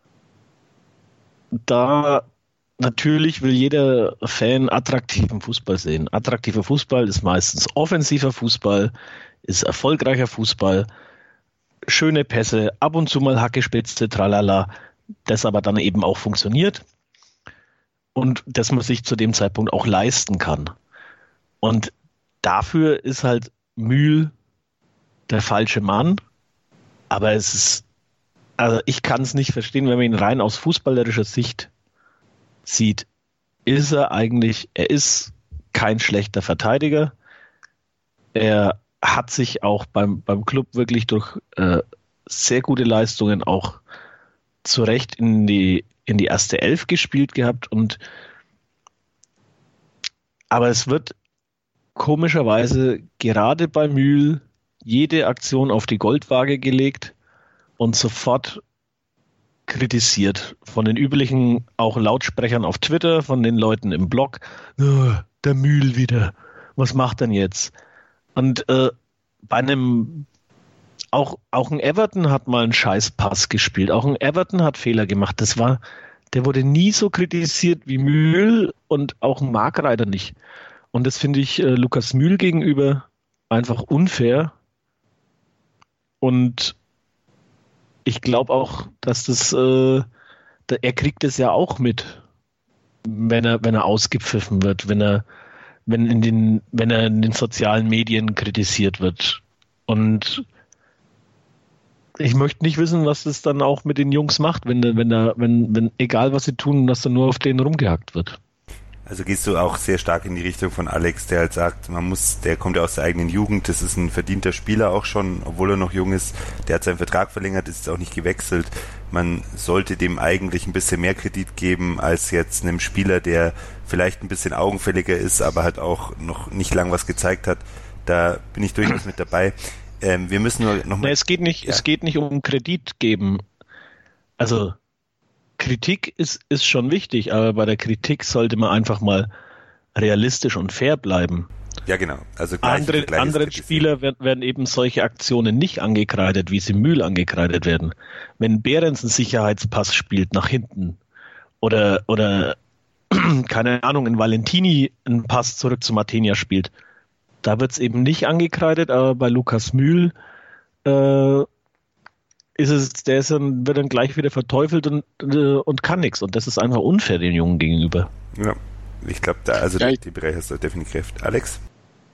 Da natürlich will jeder Fan attraktiven Fußball sehen. Attraktiver Fußball ist meistens offensiver Fußball, ist erfolgreicher Fußball, schöne Pässe, ab und zu mal Hackespitze, tralala, das aber dann eben auch funktioniert und dass man sich zu dem Zeitpunkt auch leisten kann. Und dafür ist halt Mühl der falsche Mann, aber also ich kann es nicht verstehen, wenn man ihn rein aus fußballerischer Sicht sieht, er ist kein schlechter Verteidiger. Er hat sich auch beim Club wirklich durch sehr gute Leistungen auch zu Recht in die erste Elf gespielt gehabt aber es wird komischerweise gerade bei Mühl jede Aktion auf die Goldwaage gelegt und sofort kritisiert von den üblichen auch Lautsprechern auf Twitter, von den Leuten im Blog. Oh, der Mühl wieder, was macht denn jetzt? Und bei einem auch ein Everton hat mal einen Scheißpass gespielt, auch ein Everton hat Fehler gemacht. Der wurde nie so kritisiert wie Mühl und auch ein Markreiter nicht. Und das finde ich Lukas Mühl gegenüber einfach unfair. Und ich glaube auch, dass er kriegt es ja auch mit, wenn er ausgepfiffen wird, wenn er in den sozialen Medien kritisiert wird. Und ich möchte nicht wissen, was das dann auch mit den Jungs macht, wenn egal was sie tun, dass dann nur auf denen rumgehackt wird. Also gehst du auch sehr stark in die Richtung von Alex, der halt sagt, der kommt ja aus der eigenen Jugend, das ist ein verdienter Spieler auch schon, obwohl er noch jung ist, der hat seinen Vertrag verlängert, ist auch nicht gewechselt. Man sollte dem eigentlich ein bisschen mehr Kredit geben, als jetzt einem Spieler, der vielleicht ein bisschen augenfälliger ist, aber halt auch noch nicht lang was gezeigt hat. Da bin ich durchaus mit dabei. Wir müssen nur noch mal... Es geht nicht um Kredit geben. Also Kritik ist schon wichtig, aber bei der Kritik sollte man einfach mal realistisch und fair bleiben. Ja, genau. Also andere Spieler werden eben solche Aktionen nicht angekreidet, wie sie Mühl angekreidet werden. Wenn Behrens einen Sicherheitspass spielt nach hinten oder keine Ahnung, in Valentini einen Pass zurück zu Martinia spielt, da wird es eben nicht angekreidet, aber bei Lukas Mühl wird dann gleich wieder verteufelt und kann nichts. Und das ist einfach unfair den Jungen gegenüber. Ja, ich glaube, die Bereich hast du definitiv recht. Alex?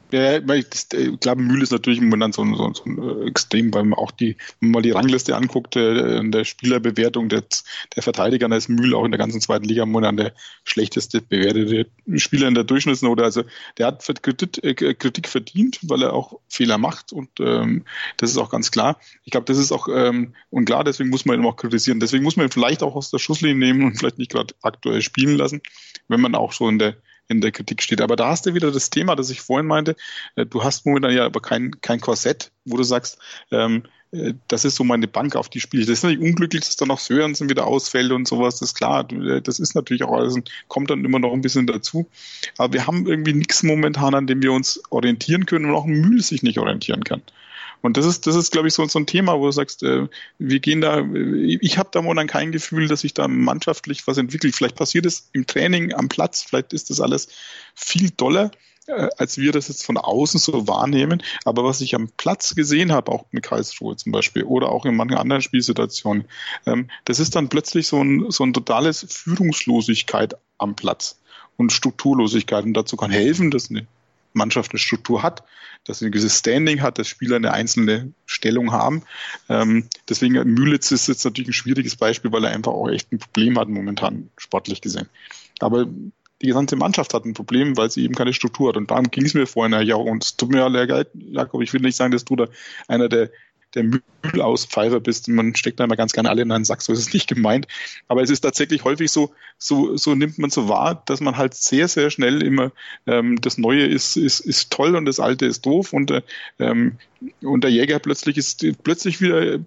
Ja, ich glaube, Mühl ist natürlich momentan so ein extrem, weil man auch wenn man mal die Rangliste anguckt, der Spielerbewertung der Verteidiger, da ist Mühl auch in der ganzen zweiten Liga momentan der schlechteste bewertete Spieler in der Durchschnittsnote. Also der hat Kritik verdient, weil er auch Fehler macht und das ist auch ganz klar. Ich glaube, das ist auch und klar, deswegen muss man ihn auch kritisieren. Deswegen muss man ihn vielleicht auch aus der Schusslinie nehmen und vielleicht nicht gerade aktuell spielen lassen, wenn man auch so in der Kritik steht. Aber da hast du wieder das Thema, das ich vorhin meinte. Du hast momentan ja aber kein Korsett, wo du sagst, das ist so meine Bank, auf die spiele ich. Das ist natürlich unglücklich, dass dann noch Sörensen wieder ausfällt und sowas. Das ist klar. Das ist natürlich auch alles, kommt dann immer noch ein bisschen dazu. Aber wir haben irgendwie nichts momentan, an dem wir uns orientieren können und auch ein Mühl sich nicht orientieren kann. Und das ist, glaube ich, so ein Thema, wo du sagst, wir gehen da, ich habe da momentan kein Gefühl, dass sich da mannschaftlich was entwickelt. Vielleicht passiert es im Training, am Platz, vielleicht ist das alles viel doller, als wir das jetzt von außen so wahrnehmen. Aber was ich am Platz gesehen habe, auch mit Karlsruhe zum Beispiel oder auch in manchen anderen Spielsituationen, das ist dann plötzlich so ein totales Führungslosigkeit am Platz und Strukturlosigkeit. Und dazu kann helfen, dass eine Mannschaft eine Struktur hat, dass sie ein gewisses Standing hat, dass Spieler eine einzelne Stellung haben. Deswegen Mühlitz ist jetzt natürlich ein schwieriges Beispiel, weil er einfach auch echt ein Problem hat momentan, sportlich gesehen. Aber die gesamte Mannschaft hat ein Problem, weil sie eben keine Struktur hat. Und darum ging es mir vorhin ja auch. Und es tut mir ja leid, Jakob, ich will nicht sagen, dass du da einer der Mühlauspfeifer bist. Man steckt da immer ganz gerne alle in einen Sack, so ist es nicht gemeint. Aber es ist tatsächlich häufig so nimmt man so wahr, dass man halt sehr, sehr schnell immer das Neue ist toll und das Alte ist doof und der Jäger plötzlich wieder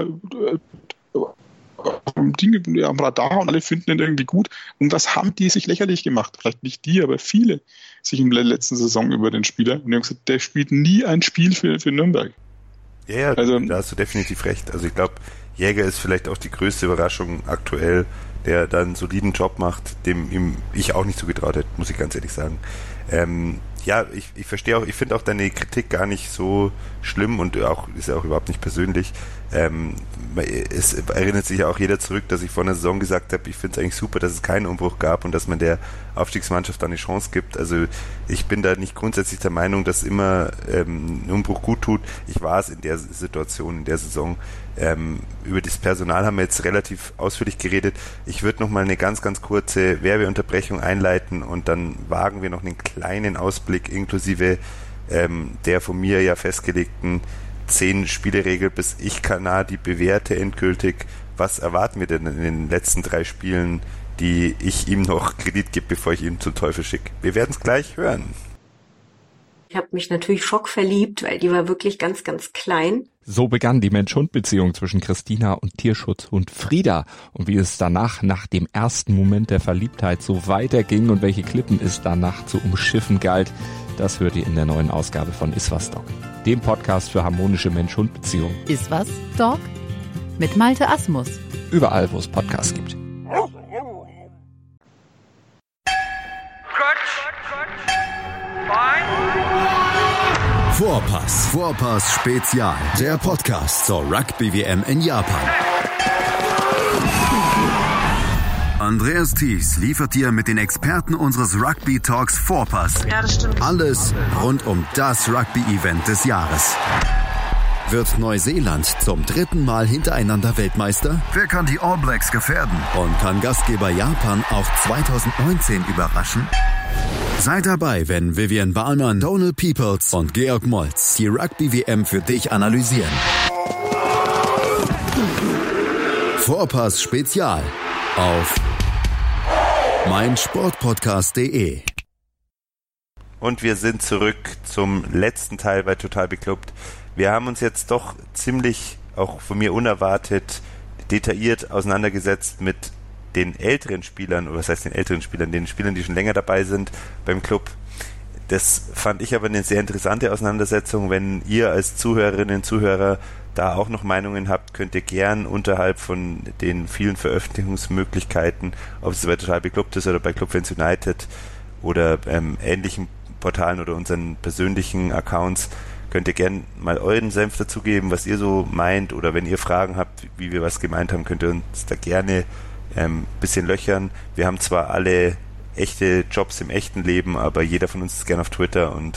Dinge am Radar und alle finden ihn irgendwie gut. Und was haben die sich lächerlich gemacht? Vielleicht nicht die, aber viele sich in der letzten Saison über den Spieler. Und die haben gesagt, der spielt nie ein Spiel für Nürnberg. Ja, also, da hast du definitiv recht. Also ich glaube, Jäger ist vielleicht auch die größte Überraschung aktuell, der da einen soliden Job macht, dem ihm ich auch nicht zugetraut hätte, muss ich ganz ehrlich sagen. Ich verstehe auch, ich finde auch deine Kritik gar nicht so schlimm und auch ist ja auch überhaupt nicht persönlich. Es erinnert sich ja auch jeder zurück, dass ich vor einer Saison gesagt habe, ich finde es eigentlich super, dass es keinen Umbruch gab und dass man der Aufstiegsmannschaft eine Chance gibt. Also ich bin da nicht grundsätzlich der Meinung, dass immer ein Umbruch gut tut. Ich war es in der Situation, in der Saison. Über das Personal haben wir jetzt relativ ausführlich geredet. Ich würde noch mal eine ganz, ganz kurze Werbeunterbrechung einleiten und dann wagen wir noch einen kleinen Ausblick inklusive der von mir ja festgelegten 10 Spieleregel, bis ich Kanadi bewerte endgültig. Was erwarten wir denn in den letzten 3 Spielen, die ich ihm noch Kredit gebe, bevor ich ihn zum Teufel schicke? Wir werden es gleich hören. Ich habe mich natürlich schockverliebt, weil die war wirklich ganz, ganz klein. So begann die Mensch-Hund-Beziehung zwischen Christina und Tierschutzhund Frieda. Und wie es danach, nach dem ersten Moment der Verliebtheit, so weiterging und welche Klippen es danach zu umschiffen galt, das hört ihr in der neuen Ausgabe von Iswas Dog, dem Podcast für harmonische Mensch-Hund-Beziehungen. Iswas Dog mit Malte Asmus. Überall, wo es Podcasts gibt. Vorpass Spezial, der Podcast zur Rugby-WM in Japan. Andreas Thies liefert dir mit den Experten unseres Rugby Talks Vorpass alles rund um das Rugby-Event des Jahres. Wird Neuseeland zum 3. Mal hintereinander Weltmeister? Wer kann die All Blacks gefährden? Und kann Gastgeber Japan auch 2019 überraschen? Seid dabei, wenn Vivian Bahlmann, Donald Peoples und Georg Moltz die Rugby-WM für dich analysieren. Vorpass Spezial auf meinsportpodcast.de. Und wir sind zurück zum letzten Teil bei Total Beklubbt. Wir haben uns jetzt doch ziemlich, auch von mir unerwartet, detailliert auseinandergesetzt mit den älteren Spielern, oder was heißt den älteren Spielern, den Spielern, die schon länger dabei sind beim Club. Das fand ich aber eine sehr interessante Auseinandersetzung. Wenn ihr als Zuhörerinnen und Zuhörer da auch noch Meinungen habt, könnt ihr gern unterhalb von den vielen Veröffentlichungsmöglichkeiten, ob es bei Total Beklubbt ist oder bei Clubfans United oder ähnlichen Portalen oder unseren persönlichen Accounts, könnt ihr gern mal euren Senf dazugeben, was ihr so meint, oder wenn ihr Fragen habt, wie wir was gemeint haben, könnt ihr uns da gerne bisschen löchern. Wir haben zwar alle echte Jobs im echten Leben, aber jeder von uns ist gern auf Twitter und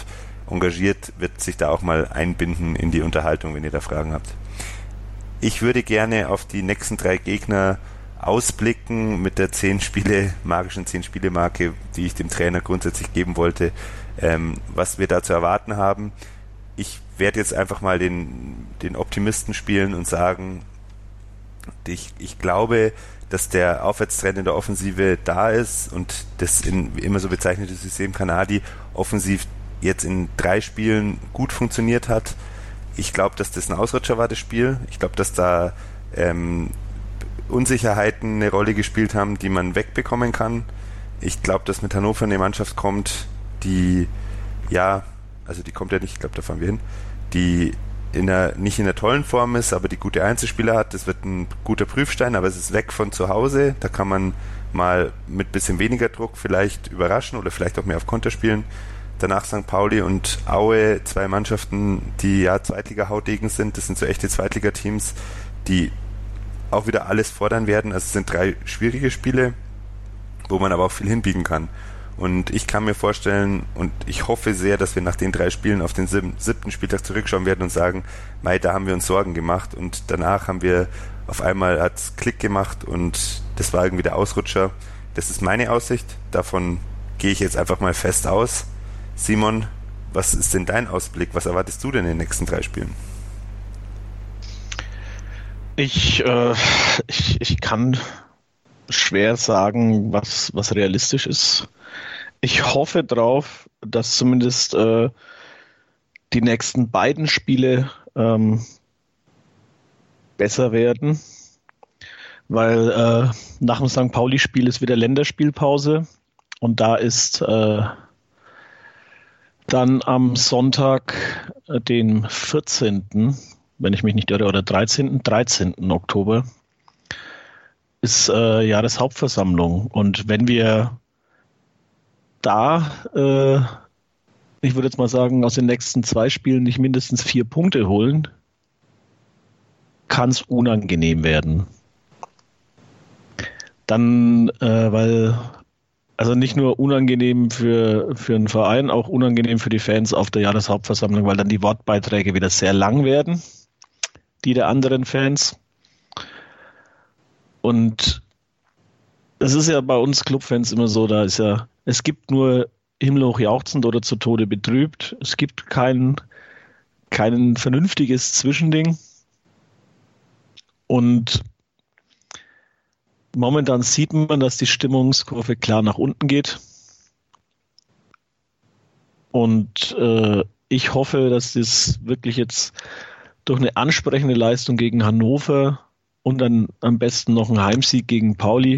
engagiert, wird sich da auch mal einbinden in die Unterhaltung, wenn ihr da Fragen habt. Ich würde gerne auf die nächsten 3 Gegner ausblicken mit der magischen 10-Spiele-Marke, die ich dem Trainer grundsätzlich geben wollte, was wir da zu erwarten haben. Ich werde jetzt einfach mal den Optimisten spielen und sagen, ich glaube, dass der Aufwärtstrend in der Offensive da ist und das immer so bezeichnete System Kanadi offensiv jetzt in 3 Spielen gut funktioniert hat. Ich glaube, dass das ein Ausrutscher war, das Spiel. Ich glaube, dass da Unsicherheiten eine Rolle gespielt haben, die man wegbekommen kann. Ich glaube, dass mit Hannover eine Mannschaft kommt, die kommt ja nicht, ich glaube, da fahren wir hin, die nicht in der tollen Form ist, aber die gute Einzelspieler hat. Das wird ein guter Prüfstein, aber es ist weg von zu Hause. Da kann man mal mit bisschen weniger Druck vielleicht überraschen oder vielleicht auch mehr auf Konter spielen. Danach St. Pauli und Aue, 2 Mannschaften, die ja Zweitliga-Haudegen sind. Das sind so echte Zweitligateams, die auch wieder alles fordern werden. Also es sind 3 schwierige Spiele, wo man aber auch viel hinbiegen kann. Und ich kann mir vorstellen und ich hoffe sehr, dass wir nach den 3 Spielen auf den 7. Spieltag zurückschauen werden und sagen, da haben wir uns Sorgen gemacht und danach haben wir auf einmal hat's Klick gemacht und das war irgendwie der Ausrutscher. Das ist meine Aussicht. Davon gehe ich jetzt einfach mal fest aus. Simon, was ist denn dein Ausblick? Was erwartest du denn in den nächsten 3 Spielen? Ich kann schwer sagen, was realistisch ist. Ich hoffe drauf, dass zumindest die nächsten beiden Spiele besser werden, weil nach dem St. Pauli-Spiel ist wieder Länderspielpause und da ist dann am Sonntag, den 14., wenn ich mich nicht irre, oder 13. Oktober, ist Jahreshauptversammlung. Und wenn wir da, ich würde jetzt mal sagen, aus den nächsten 2 Spielen nicht mindestens 4 Punkte holen, kann es unangenehm werden. Dann, also nicht nur unangenehm für einen Verein, auch unangenehm für die Fans auf der Jahreshauptversammlung, weil dann die Wortbeiträge wieder sehr lang werden, die der anderen Fans. Und es ist ja bei uns Clubfans immer so, es gibt nur himmelhoch jauchzend oder zu Tode betrübt. Es gibt kein vernünftiges Zwischending. Und momentan sieht man, dass die Stimmungskurve klar nach unten geht. Und ich hoffe, dass das wirklich jetzt durch eine ansprechende Leistung gegen Hannover und dann am besten noch ein Heimsieg gegen Pauli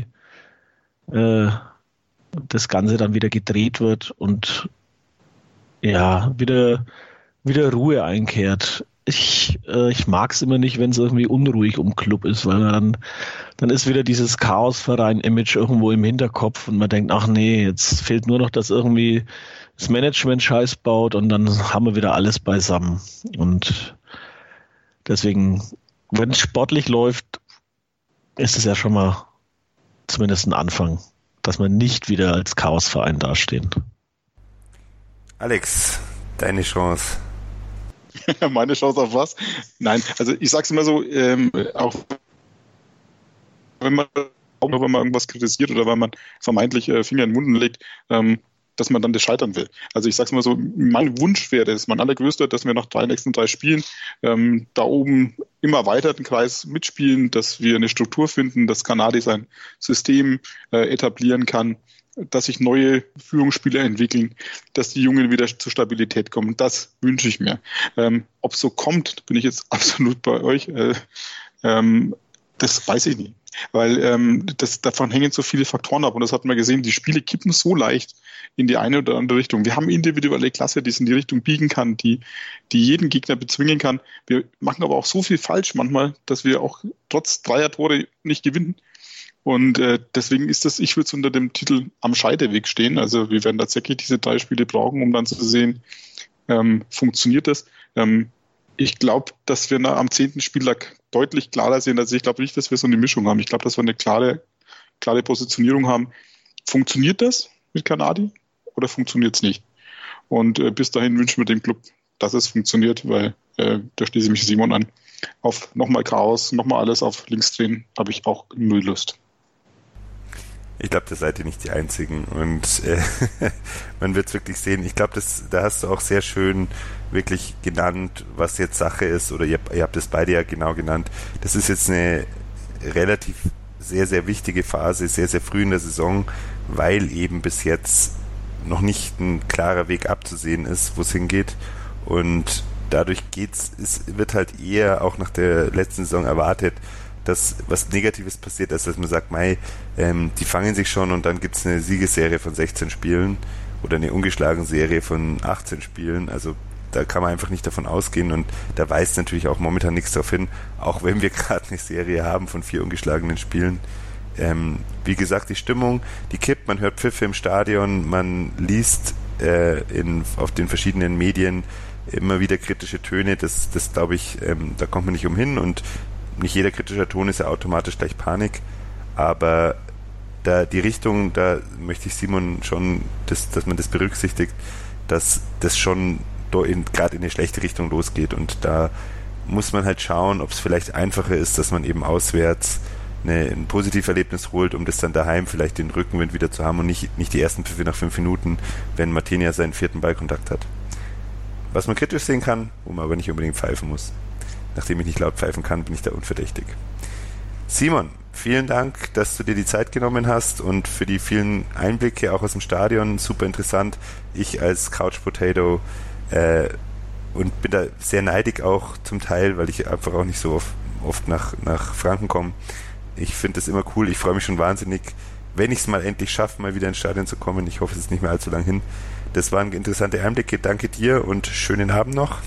das Ganze dann wieder gedreht wird und ja, wieder Ruhe einkehrt. Ich mag es immer nicht, wenn es irgendwie unruhig um Club ist, weil dann ist wieder dieses Chaosverein-Image irgendwo im Hinterkopf und man denkt, ach nee, jetzt fehlt nur noch, dass irgendwie das Management Scheiß baut und dann haben wir wieder alles beisammen. Und deswegen, wenn es sportlich läuft, ist es ja schon mal zumindest ein Anfang, dass wir nicht wieder als Chaosverein dastehen. Alex, deine Chance. Meine Chance auf was? Nein, also ich sag's immer so, auch wenn man irgendwas kritisiert oder weil man vermeintlich Finger in den Mund legt, dass man dann das scheitern will. Also ich sag's mal so, mein Wunsch wäre es, mein allergrößter, dass wir nach nächsten 3 Spielen da oben immer weiter den Kreis mitspielen, dass wir eine Struktur finden, dass Kanadi sein System etablieren kann, dass sich neue Führungsspieler entwickeln, dass die Jungen wieder zur Stabilität kommen. Das wünsche ich mir. Ob es so kommt, bin ich jetzt absolut bei euch. Das weiß ich nicht. Weil davon hängen so viele Faktoren ab. Und das hat man gesehen, die Spiele kippen so leicht in die eine oder andere Richtung. Wir haben individuelle Klasse, die es in die Richtung biegen kann, die jeden Gegner bezwingen kann. Wir machen aber auch so viel falsch manchmal, dass wir auch trotz 3er Tore nicht gewinnen. Und deswegen ist das, ich würde es unter dem Titel am Scheideweg stehen. Also wir werden tatsächlich diese 3 Spiele brauchen, um dann zu sehen, funktioniert das. Ich glaube, dass wir am 10. Spieltag deutlich klarer sehen. Also ich glaube nicht, dass wir so eine Mischung haben. Ich glaube, dass wir eine klare Positionierung haben. Funktioniert das mit Kanadi oder funktioniert es nicht? Und bis dahin wünschen wir dem Club, dass es funktioniert, weil da schließe ich mich Simon an. Auf nochmal Chaos, nochmal alles auf links drehen, habe ich auch null Lust. Ich glaube, da seid ihr nicht die Einzigen und man wird es wirklich sehen. Ich glaube, da hast du auch sehr schön wirklich genannt, was jetzt Sache ist, oder ihr habt es beide ja genau genannt. Das ist jetzt eine relativ sehr, sehr wichtige Phase, sehr, sehr früh in der Saison, weil eben bis jetzt noch nicht ein klarer Weg abzusehen ist, wo es hingeht, und dadurch wird halt eher auch nach der letzten Saison erwartet, dass was Negatives passiert, als dass man sagt, die fangen sich schon und dann gibt es eine Siegesserie von 16 Spielen oder eine ungeschlagene Serie von 18 Spielen. Also da kann man einfach nicht davon ausgehen, und da weist natürlich auch momentan nichts darauf hin, auch wenn wir gerade eine Serie haben von 4 ungeschlagenen Spielen. Wie gesagt, die Stimmung, die kippt, man hört Pfiffe im Stadion, man liest auf den verschiedenen Medien immer wieder kritische Töne, das glaube ich, da kommt man nicht umhin, und nicht jeder kritische Ton ist ja automatisch gleich Panik, aber die Richtung, da möchte ich Simon schon, dass man das berücksichtigt, dass das schon gerade in eine schlechte Richtung losgeht, und da muss man halt schauen, ob es vielleicht einfacher ist, dass man eben auswärts ein Positiverlebnis holt, um das dann daheim vielleicht den Rückenwind wieder zu haben und nicht die ersten Pfiffe nach 5 Minuten, wenn Martinia seinen 4. Ballkontakt hat. Was man kritisch sehen kann, wo man aber nicht unbedingt pfeifen muss. Nachdem ich nicht laut pfeifen kann, bin ich da unverdächtig. Simon, vielen Dank, dass du dir die Zeit genommen hast und für die vielen Einblicke auch aus dem Stadion. Super interessant. Ich als Couch Potato und bin da sehr neidig auch zum Teil, weil ich einfach auch nicht so oft nach Franken komme. Ich finde das immer cool. Ich freue mich schon wahnsinnig, wenn ich es mal endlich schaffe, mal wieder ins Stadion zu kommen. Ich hoffe, es ist nicht mehr allzu lang hin. Das waren interessante Einblicke. Danke dir und schönen Abend noch.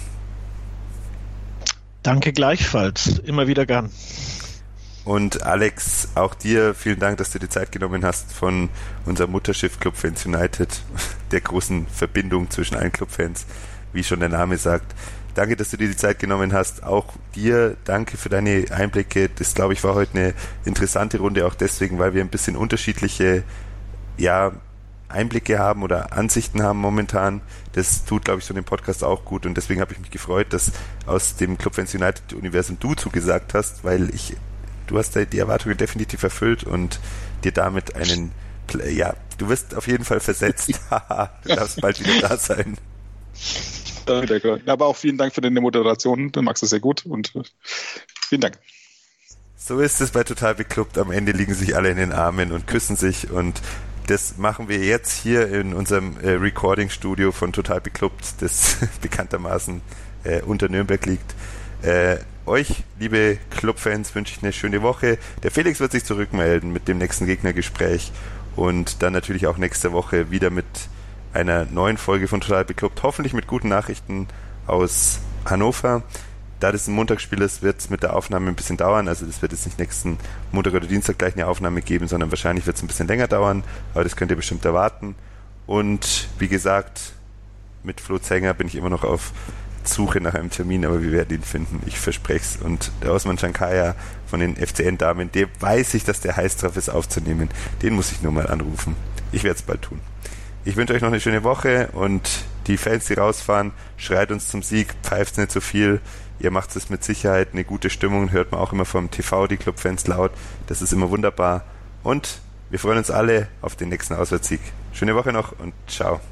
Danke gleichfalls. Immer wieder gern. Und Alex, auch dir vielen Dank, dass du dir Zeit genommen hast von unserem Mutterschiff Clubfans United, der großen Verbindung zwischen allen Clubfans, wie schon der Name sagt. Danke, dass du dir die Zeit genommen hast. Auch dir danke für deine Einblicke. Das, glaube ich, war heute eine interessante Runde, auch deswegen, weil wir ein bisschen unterschiedliche Einblicke haben oder Ansichten haben momentan. Das tut, glaube ich, so dem Podcast auch gut, und deswegen habe ich mich gefreut, dass aus dem Clubfans United Universum du zugesagt hast, weil du hast die Erwartungen definitiv erfüllt und dir damit du wirst auf jeden Fall versetzt. Du darfst bald wieder da sein. Danke. Aber auch vielen Dank für deine Moderation. Du magst es sehr gut, und vielen Dank. So ist es bei Total Beklubbt. Am Ende liegen sich alle in den Armen und küssen sich, und das machen wir jetzt hier in unserem Recording-Studio von Total Beklubbt, das bekanntermaßen unter Nürnberg liegt. Euch, liebe Clubfans, wünsche ich eine schöne Woche. Der Felix wird sich zurückmelden mit dem nächsten Gegnergespräch und dann natürlich auch nächste Woche wieder mit einer neuen Folge von Total Beklubbt, hoffentlich mit guten Nachrichten aus Hannover. Da das ein Montagsspiel ist, wird es mit der Aufnahme ein bisschen dauern, also das wird jetzt nicht nächsten Montag oder Dienstag gleich eine Aufnahme geben, sondern wahrscheinlich wird es ein bisschen länger dauern, aber das könnt ihr bestimmt erwarten. Und wie gesagt, mit Flo Zenger bin ich immer noch auf Suche nach einem Termin, aber wir werden ihn finden, ich verspreche es. Und der Osman Chankaya von den FCN-Damen, der weiß ich, dass der heiß drauf ist aufzunehmen, den muss ich nur mal anrufen. Ich werde es bald tun. Ich wünsche euch noch eine schöne Woche, und die Fans, die rausfahren, schreit uns zum Sieg, pfeift nicht so viel. Ihr macht es mit Sicherheit, eine gute Stimmung, hört man auch immer vom TV die Clubfans laut. Das ist immer wunderbar. Und wir freuen uns alle auf den nächsten Auswärtssieg. Schöne Woche noch und ciao.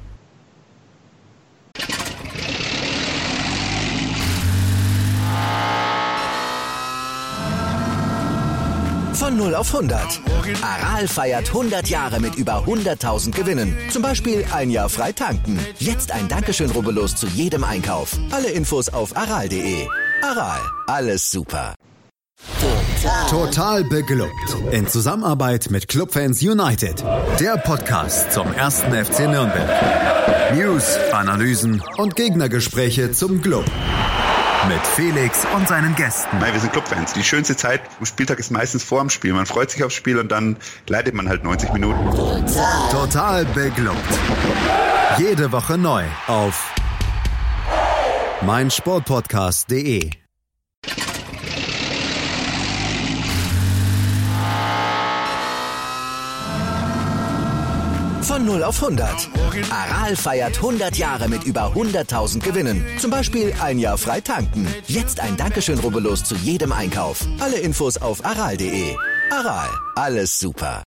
Von 0 auf 100. Aral feiert 100 Jahre mit über 100.000 Gewinnen. Zum Beispiel ein Jahr frei tanken. Jetzt ein Dankeschön, rubbellos zu jedem Einkauf. Alle Infos auf aral.de. Aral, alles super. Total beglückt. In Zusammenarbeit mit Clubfans United. Der Podcast zum 1. FC Nürnberg. News, Analysen und Gegnergespräche zum Club. Mit Felix und seinen Gästen. Nein, wir sind Clubfans. Die schönste Zeit am Spieltag ist meistens vor dem Spiel. Man freut sich aufs Spiel und dann leidet man halt 90 Minuten. Total beglückt. Jede Woche neu auf meinsportpodcast.de. Von 0 auf 100. Aral feiert 100 Jahre mit über 100.000 Gewinnen. Zum Beispiel ein Jahr frei tanken. Jetzt ein Dankeschön, rubbellos zu jedem Einkauf. Alle Infos auf aral.de. Aral, alles super.